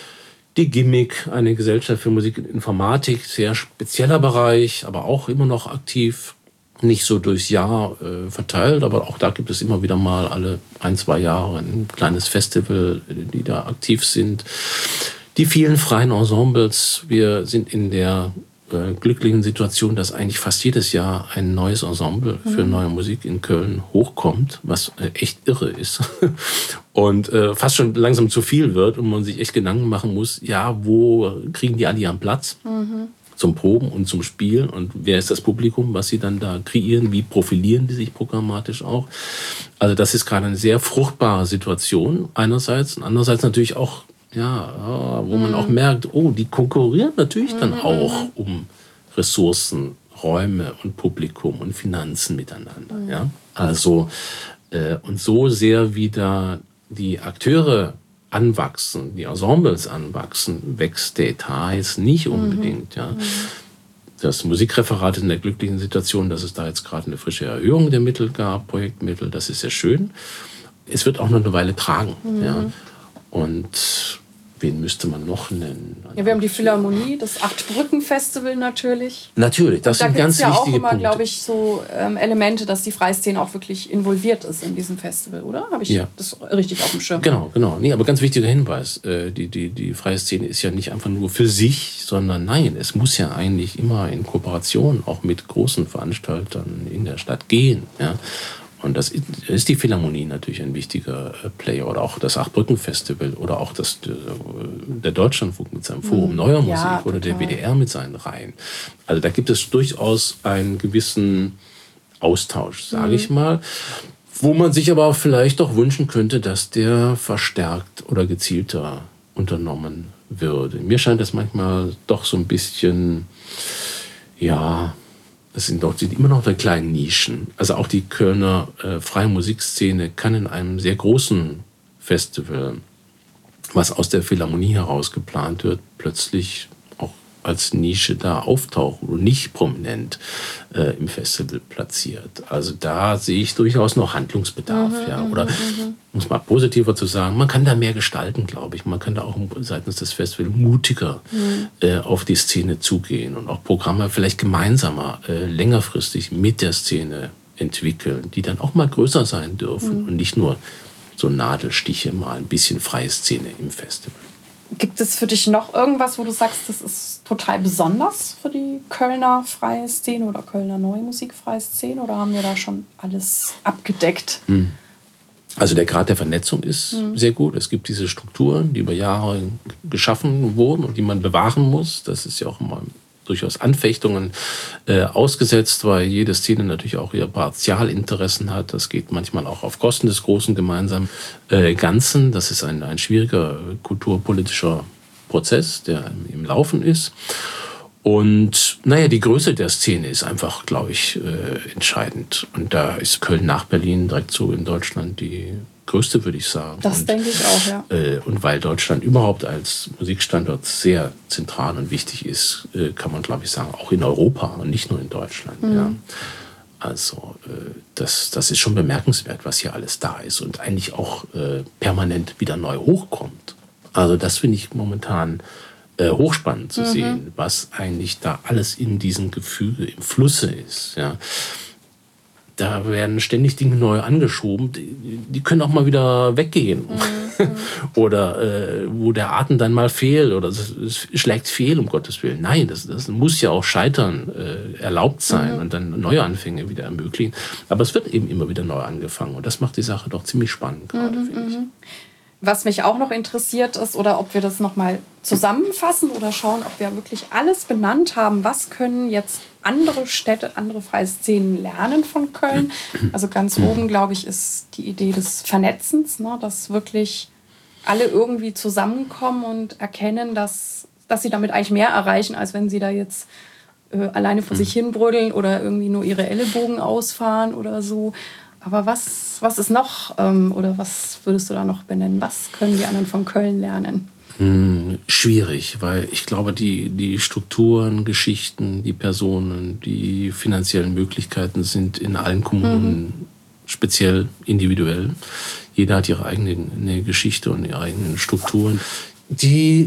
Die Gimmick, eine Gesellschaft für Musik und Informatik, sehr spezieller Bereich, aber auch immer noch aktiv, nicht so durchs Jahr äh, verteilt, aber auch da gibt es immer wieder mal alle ein, zwei Jahre ein kleines Festival, die da aktiv sind. Die vielen freien Ensembles, wir sind in der äh, glücklichen Situation, dass eigentlich fast jedes Jahr ein neues Ensemble für mhm. neue Musik in Köln hochkommt, was äh, echt irre ist und äh, fast schon langsam zu viel wird und man sich echt Gedanken machen muss, ja, wo kriegen die alle ihren Platz mhm. zum Proben und zum Spielen und wer ist das Publikum, was sie dann da kreieren, wie profilieren die sich programmatisch auch. Also das ist gerade eine sehr fruchtbare Situation einerseits und andererseits natürlich auch ja, wo man auch merkt, oh, die konkurrieren natürlich dann auch um Ressourcen, Räume und Publikum und Finanzen miteinander. Mhm. Ja? Also, äh, und so sehr wieder die Akteure anwachsen, die Ensembles anwachsen, wächst der Etat jetzt nicht unbedingt. Mhm. Ja? Das Musikreferat ist in der glücklichen Situation, dass es da jetzt gerade eine frische Erhöhung der Mittel gab, Projektmittel, das ist sehr schön. Es wird auch noch eine Weile tragen. Mhm. Ja? Und wen müsste man noch nennen? Ja, wir haben die Philharmonie, das Acht-Brücken-Festival natürlich. Natürlich, das da sind ganz wichtige Punkte. Da gibt es ja auch immer, glaube ich, so ähm, Elemente, dass die freie Szene auch wirklich involviert ist in diesem Festival, oder? Habe ich ja. das richtig auf dem Schirm? Genau, genau. Nee, aber ganz wichtiger Hinweis, äh, die, die, die freie Szene ist ja nicht einfach nur für sich, sondern nein, es muss ja eigentlich immer in Kooperation auch mit großen Veranstaltern in der Stadt gehen. Ja? Und das ist die Philharmonie natürlich ein wichtiger Player oder auch das Acht-Brücken-Festival oder auch das, der Deutschlandfunk mit seinem Forum Neuer Musik ja, oder der W D R mit seinen Reihen. Also da gibt es durchaus einen gewissen Austausch, sage mhm. ich mal, wo man sich aber vielleicht doch wünschen könnte, dass der verstärkt oder gezielter unternommen würde. Mir scheint das manchmal doch so ein bisschen, ja, es sind doch immer noch die kleinen Nischen. Also auch die Kölner äh, freie Musikszene kann in einem sehr großen Festival, was aus der Philharmonie heraus geplant wird, plötzlich auch als Nische da auftauchen und nicht prominent äh, im Festival platziert. Also da sehe ich durchaus noch Handlungsbedarf. Mhm, ja. Oder mhm. um es mal positiver zu sagen, man kann da mehr gestalten, glaube ich. Man kann da auch seitens des Festivals mutiger mhm. äh, auf die Szene zugehen und auch Programme vielleicht gemeinsamer, äh, längerfristig mit der Szene entwickeln, die dann auch mal größer sein dürfen mhm. und nicht nur so Nadelstiche, mal ein bisschen freie Szene im Festival. Gibt es für dich noch irgendwas, wo du sagst, das ist total besonders für die Kölner freie Szene oder Kölner neue musikfreie Szene? Oder haben wir da schon alles abgedeckt? Also der Grad der Vernetzung ist mhm. sehr gut. Es gibt diese Strukturen, die über Jahre geschaffen wurden und die man bewahren muss. Das ist ja auch immer durchaus Anfechtungen äh, ausgesetzt, weil jede Szene natürlich auch ihre Partialinteressen hat. Das geht manchmal auch auf Kosten des großen gemeinsamen äh, Ganzen. Das ist ein, ein schwieriger kulturpolitischer Prozess, der im Laufen ist. Und naja, die Größe der Szene ist einfach, glaube ich, äh, entscheidend. Und da ist Köln nach Berlin direkt so in Deutschland die größte, würde ich sagen. Das und, denke ich auch, ja. Äh, und weil Deutschland überhaupt als Musikstandort sehr zentral und wichtig ist, äh, kann man, glaube ich, sagen, auch in Europa und nicht nur in Deutschland. Mhm. Ja. Also äh, das, das ist schon bemerkenswert, was hier alles da ist und eigentlich auch äh, permanent wieder neu hochkommt. Also das finde ich momentan Äh, hochspannend zu mhm. sehen, was eigentlich da alles in diesem Gefüge, im Flusse ist. Ja. Da werden ständig Dinge neu angeschoben, die, die können auch mal wieder weggehen. Mhm. Oder äh, wo der Atem dann mal fehlt oder es, es schlägt fehl, um Gottes Willen. Nein, das, das muss ja auch Scheitern äh, erlaubt sein mhm. und dann neue Anfänge wieder ermöglichen. Aber es wird eben immer wieder neu angefangen und das macht die Sache doch ziemlich spannend gerade, mhm. finde ich. Was mich auch noch interessiert ist, oder ob wir das nochmal zusammenfassen oder schauen, ob wir wirklich alles benannt haben. Was können jetzt andere Städte, andere freie Szenen lernen von Köln? Also ganz oben, glaube ich, ist die Idee des Vernetzens, ne? Dass wirklich alle irgendwie zusammenkommen und erkennen, dass, dass sie damit eigentlich mehr erreichen, als wenn sie da jetzt äh, alleine vor sich hin brödeln oder irgendwie nur ihre Ellenbogen ausfahren oder so. Aber was, was ist noch, ähm, oder was würdest du da noch benennen? Was können die anderen von Köln lernen? Hm, schwierig, weil ich glaube, die, die Strukturen, Geschichten, die Personen, die finanziellen Möglichkeiten sind in allen Kommunen mhm. speziell individuell. Jeder hat ihre eigene eine Geschichte und ihre eigenen Strukturen. Die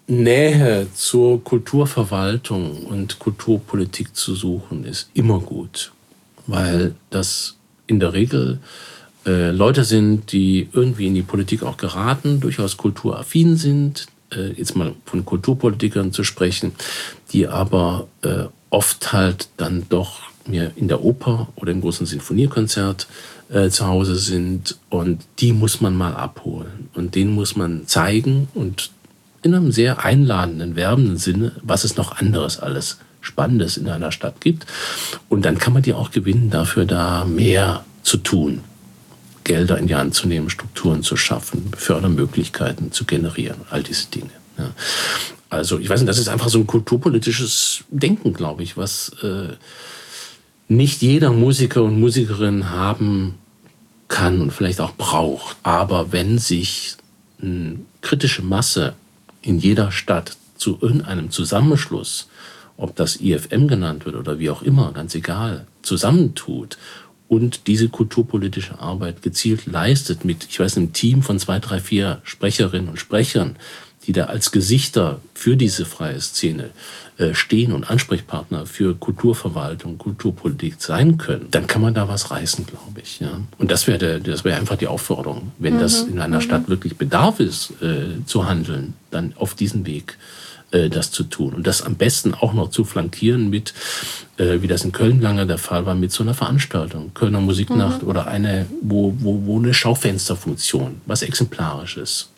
Nähe zur Kulturverwaltung und Kulturpolitik zu suchen, ist immer gut, weil das in der Regel äh, Leute sind, die irgendwie in die Politik auch geraten, durchaus kulturaffin sind, äh, jetzt mal von Kulturpolitikern zu sprechen, die aber äh, oft halt dann doch mehr in der Oper oder im großen Sinfoniekonzert äh, zu Hause sind und die muss man mal abholen und denen muss man zeigen und in einem sehr einladenden, werbenden Sinne, was es noch anderes alles Spannendes in einer Stadt gibt. Und dann kann man die auch gewinnen, dafür da mehr zu tun, Gelder in die Hand zu nehmen, Strukturen zu schaffen, Fördermöglichkeiten zu generieren, all diese Dinge. Ja. Also ich weiß nicht, das ist einfach so ein kulturpolitisches Denken, glaube ich, was äh, nicht jeder Musiker und Musikerin haben kann und vielleicht auch braucht. Aber wenn sich eine kritische Masse in jeder Stadt zu irgendeinem Zusammenschluss, ob das I F M genannt wird oder wie auch immer, ganz egal, zusammentut und diese kulturpolitische Arbeit gezielt leistet mit, ich weiß, einem Team von zwei, drei, vier Sprecherinnen und Sprechern, die da als Gesichter für diese freie Szene äh, stehen und Ansprechpartner für Kulturverwaltung, Kulturpolitik sein können, dann kann man da was reißen, glaube ich. Ja. Und das wäre das wäre einfach die Aufforderung, wenn mhm. das in einer mhm. Stadt wirklich Bedarf ist, äh, zu handeln, dann auf diesen Weg das zu tun. Und das am besten auch noch zu flankieren mit, äh, wie das in Köln lange der Fall war, mit so einer Veranstaltung. Kölner Musiknacht mhm. oder eine, wo, wo, wo eine Schaufensterfunktion, was Exemplarisches,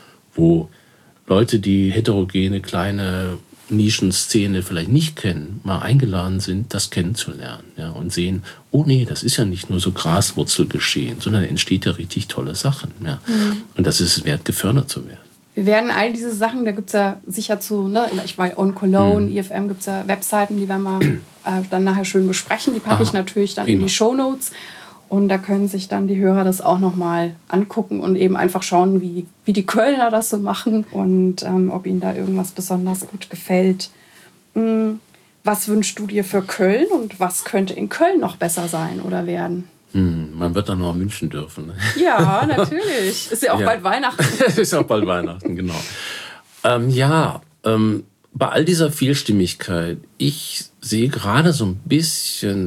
wo Leute, die heterogene, kleine Nischenszene vielleicht nicht kennen, mal eingeladen sind, das kennenzulernen, ja, und sehen, oh nee, das ist ja nicht nur so Graswurzelgeschehen, sondern entsteht ja richtig tolle Sachen. Ja. Mhm. Und das ist es wert, gefördert zu werden. Wir werden all diese Sachen, da gibt es ja sicher zu, ne, ich war On Cologne, mhm. I F M, gibt es ja Webseiten, die werden wir äh, dann nachher schön besprechen. Die packe ich natürlich dann prima. in die Shownotes. Und da können sich dann die Hörer das auch nochmal angucken und eben einfach schauen, wie, wie die Kölner das so machen und ähm, ob ihnen da irgendwas besonders gut gefällt. Mhm. Was wünschst du dir für Köln und was könnte in Köln noch besser sein oder werden? Hm, man wird dann noch wünschen dürfen. Ne? Ja, natürlich. Ist ja auch ja. bald Weihnachten. Ist auch bald Weihnachten, genau. Ähm, ja, ähm, bei all dieser Vielstimmigkeit, ich sehe gerade so ein bisschen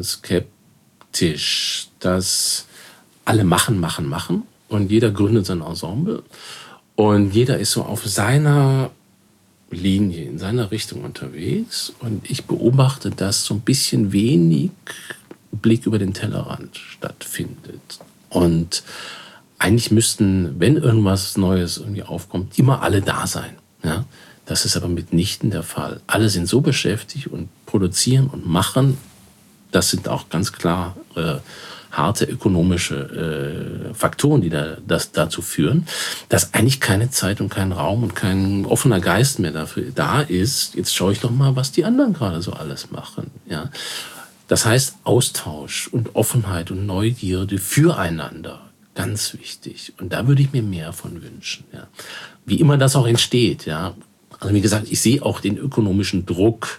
skeptisch, dass alle machen, machen, machen und jeder gründet sein Ensemble und jeder ist so auf seiner Linie, in seiner Richtung unterwegs und ich beobachte, dass so ein bisschen wenig Blick über den Tellerrand stattfindet. Und eigentlich müssten, wenn irgendwas Neues irgendwie aufkommt, immer alle da sein. Ja? Das ist aber mitnichten der Fall. Alle sind so beschäftigt und produzieren und machen. Das sind auch ganz klar äh, harte ökonomische äh, Faktoren, die da, das dazu führen, dass eigentlich keine Zeit und kein Raum und kein offener Geist mehr dafür da ist. Jetzt schaue ich doch mal, was die anderen gerade so alles machen. Ja? Das heißt Austausch und Offenheit und Neugierde füreinander. Ganz wichtig. Und da würde ich mir mehr von wünschen. Ja. Wie immer das auch entsteht. Ja. Also wie gesagt, ich sehe auch den ökonomischen Druck,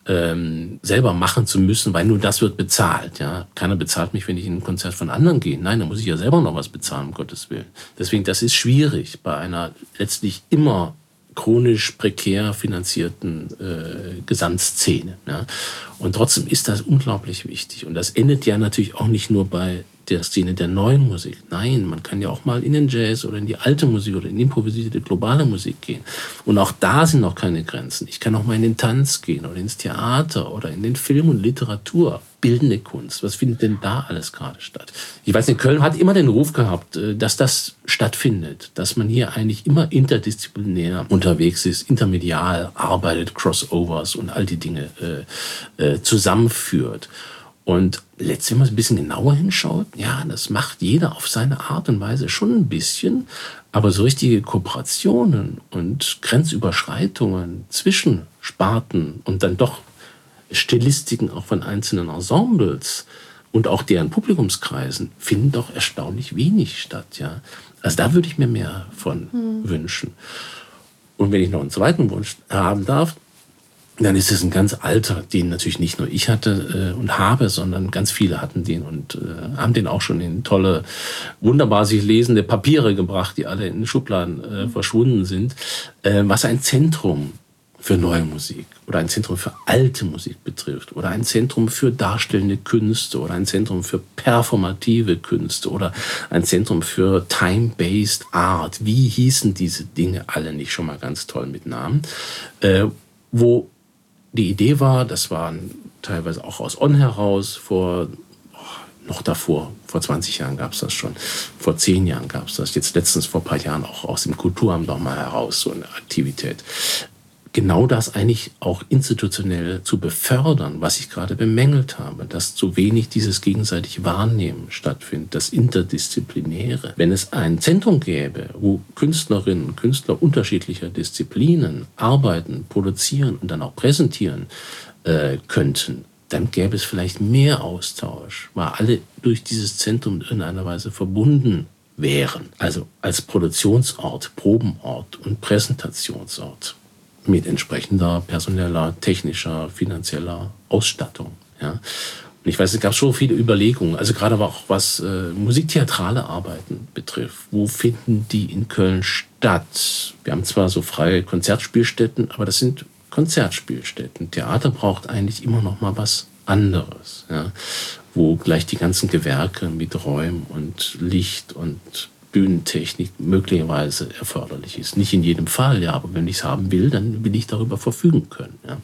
ähm, selber machen zu müssen, weil nur das wird bezahlt. Ja. Keiner bezahlt mich, wenn ich in ein Konzert von anderen gehe. Nein, da muss ich ja selber noch was bezahlen, um Gottes Willen. Deswegen, das ist schwierig bei einer letztlich immer chronisch prekär finanzierten äh, Gesamtszene. Ja. Und trotzdem ist das unglaublich wichtig. Und das endet ja natürlich auch nicht nur bei der Szene der neuen Musik. Nein, man kann ja auch mal in den Jazz oder in die alte Musik oder in improvisierte globale Musik gehen. Und auch da sind noch keine Grenzen. Ich kann auch mal in den Tanz gehen oder ins Theater oder in den Film und Literatur. Bildende Kunst. Was findet denn da alles gerade statt? Ich weiß nicht, Köln hat immer den Ruf gehabt, dass das stattfindet, dass man hier eigentlich immer interdisziplinär unterwegs ist, intermedial arbeitet, Crossovers und all die Dinge äh, äh, zusammenführt. Und letztlich, wenn man ein bisschen genauer hinschaut, ja, das macht jeder auf seine Art und Weise schon ein bisschen, aber so richtige Kooperationen und Grenzüberschreitungen zwischen Sparten und dann doch Stilistiken auch von einzelnen Ensembles und auch deren Publikumskreisen finden doch erstaunlich wenig statt, ja. Also da würde ich mir mehr von hm. wünschen. Und wenn ich noch einen zweiten Wunsch haben darf, dann ist es ein ganz alter, den natürlich nicht nur ich hatte äh, und habe, sondern ganz viele hatten den und äh, haben den auch schon in tolle, wunderbar sich lesende Papiere gebracht, die alle in den Schubladen äh, verschwunden sind, äh, was ein Zentrum für neue Musik oder ein Zentrum für alte Musik betrifft oder ein Zentrum für darstellende Künste oder ein Zentrum für performative Künste oder ein Zentrum für time-based Art. Wie hießen diese Dinge alle nicht schon mal ganz toll mit Namen? Äh, wo die Idee war, das waren teilweise auch aus On heraus, vor oh, noch davor, vor zwanzig Jahren gab es das schon, vor zehn Jahren gab es das, jetzt letztens vor ein paar Jahren auch aus dem Kulturamt noch mal heraus, so eine Aktivität. Genau das eigentlich auch institutionell zu befördern, was ich gerade bemängelt habe, dass zu wenig dieses gegenseitige Wahrnehmen stattfindet, das Interdisziplinäre. Wenn es ein Zentrum gäbe, wo Künstlerinnen und Künstler unterschiedlicher Disziplinen arbeiten, produzieren und dann auch präsentieren äh, könnten, dann gäbe es vielleicht mehr Austausch, weil alle durch dieses Zentrum in irgendeiner Weise verbunden wären. Also als Produktionsort, Probenort und Präsentationsort. Mit entsprechender personeller, technischer, finanzieller Ausstattung. Ja. Und ich weiß, es gab schon viele Überlegungen, also gerade aber auch was äh, musiktheatrale Arbeiten betrifft. Wo finden die in Köln statt? Wir haben zwar so freie Konzertspielstätten, aber das sind Konzertspielstätten. Theater braucht eigentlich immer noch mal was anderes, ja. Wo gleich die ganzen Gewerke mit Räumen und Licht und Bühnentechnik möglicherweise erforderlich ist. Nicht in jedem Fall, ja, aber wenn ich es haben will, dann will ich darüber verfügen können. Ja.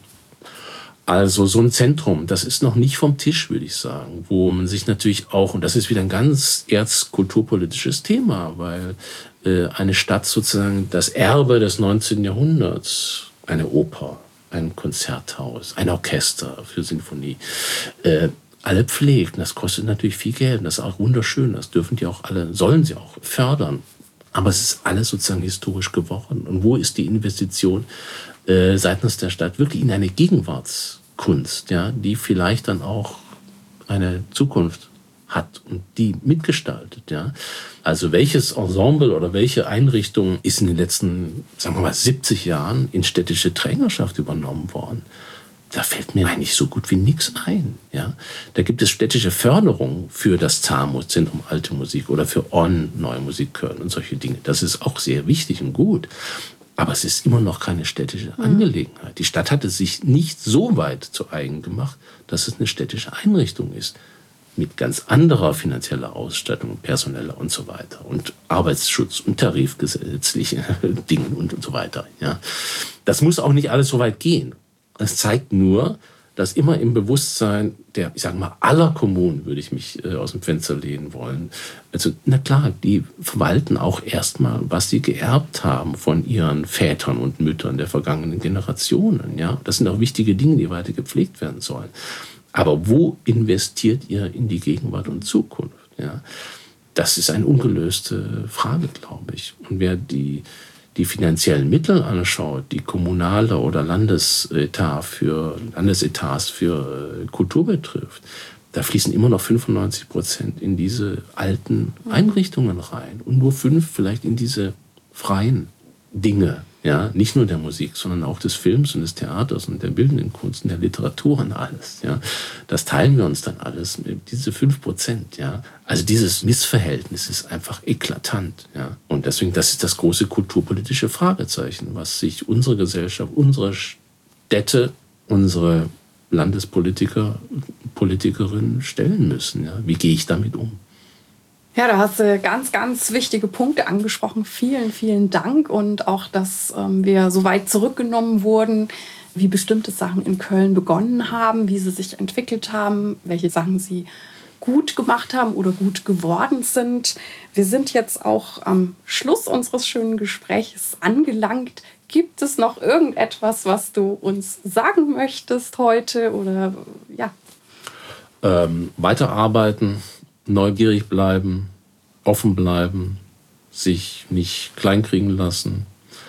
Also so ein Zentrum, das ist noch nicht vom Tisch, würde ich sagen, wo man sich natürlich auch, und das ist wieder ein ganz erzkulturpolitisches Thema, weil äh, eine Stadt sozusagen das Erbe des neunzehnten Jahrhunderts, eine Oper, ein Konzerthaus, ein Orchester für Sinfonie, äh, alle pflegt. Das kostet natürlich viel Geld. Und das ist auch wunderschön. Das dürfen die auch alle, sollen sie auch fördern. Aber es ist alles sozusagen historisch geworden. Und wo ist die Investition äh, seitens der Stadt wirklich in eine Gegenwartskunst, ja, die vielleicht dann auch eine Zukunft hat und die mitgestaltet, ja? Also welches Ensemble oder welche Einrichtung ist in den letzten, sagen wir mal, siebzig Jahren in städtische Trägerschaft übernommen worden? Da fällt mir eigentlich so gut wie nichts ein. Ja? Da gibt es städtische Förderung für das ZAMO, Zentrum Alte Musik, oder für On, Neue Musik Köln und solche Dinge. Das ist auch sehr wichtig und gut. Aber es ist immer noch keine städtische Angelegenheit. Die Stadt hat es sich nicht so weit zu eigen gemacht, dass es eine städtische Einrichtung ist. Mit ganz anderer finanzieller Ausstattung, personeller und so weiter. Und Arbeitsschutz und tarifgesetzliche Dingen und, und so weiter. Ja? Das muss auch nicht alles so weit gehen. Es zeigt nur, dass immer im Bewusstsein der, ich sage mal, aller Kommunen, würde ich mich äh, aus dem Fenster lehnen wollen. Also, na klar, die verwalten auch erstmal, was sie geerbt haben von ihren Vätern und Müttern der vergangenen Generationen. Ja, das sind auch wichtige Dinge, die weiter gepflegt werden sollen. Aber wo investiert ihr in die Gegenwart und Zukunft? Ja. Das ist eine ungelöste Frage, glaube ich. Und wer die, die finanziellen Mittel anschaut, die kommunale oder Landesetat für, Landesetats für Kultur betrifft, da fließen immer noch fünfundneunzig Prozent in diese alten Einrichtungen rein und nur fünf vielleicht in diese freien Dinge. Ja, nicht nur der Musik, sondern auch des Films und des Theaters und der bildenden Kunst und der Literatur und alles. Ja, das teilen wir uns dann alles, diese fünf Prozent. Ja, also dieses Missverhältnis ist einfach eklatant. Ja, und deswegen, das ist das große kulturpolitische Fragezeichen, was sich unsere Gesellschaft, unsere Städte, unsere Landespolitiker, Politikerinnen stellen müssen. Ja, wie gehe ich damit um? Ja, da hast du ganz, ganz wichtige Punkte angesprochen. Vielen, vielen Dank. Und auch, dass ähm, wir so weit zurückgenommen wurden, wie bestimmte Sachen in Köln begonnen haben, wie sie sich entwickelt haben, welche Sachen sie gut gemacht haben oder gut geworden sind. Wir sind jetzt auch am Schluss unseres schönen Gesprächs angelangt. Gibt es noch irgendetwas, was du uns sagen möchtest heute? Oder ja? Ähm, weiterarbeiten. Neugierig bleiben, offen bleiben, sich nicht kleinkriegen lassen.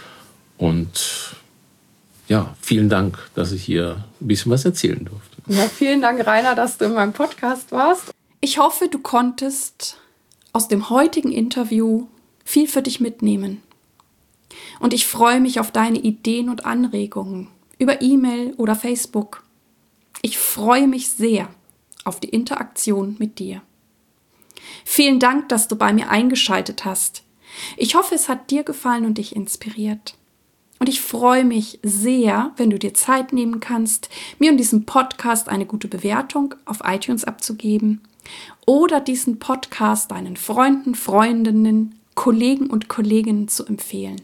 Und ja, vielen Dank, dass ich hier ein bisschen was erzählen durfte. Ja, vielen Dank, Rainer, dass du in meinem Podcast warst. Ich hoffe, du konntest aus dem heutigen Interview viel für dich mitnehmen. Und ich freue mich auf deine Ideen und Anregungen über E-Mail oder Facebook. Ich freue mich sehr auf die Interaktion mit dir. Vielen Dank, dass du bei mir eingeschaltet hast. Ich hoffe, es hat dir gefallen und dich inspiriert. Und ich freue mich sehr, wenn du dir Zeit nehmen kannst, mir und diesem Podcast eine gute Bewertung auf iTunes abzugeben oder diesen Podcast deinen Freunden, Freundinnen, Kollegen und Kolleginnen zu empfehlen.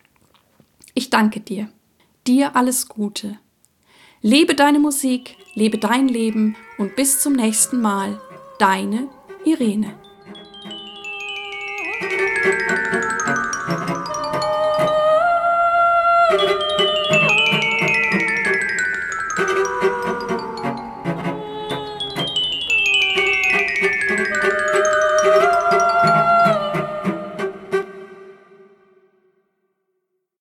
Ich danke dir. Dir alles Gute. Lebe deine Musik, lebe dein Leben und bis zum nächsten Mal. Deine Irene. Thank you.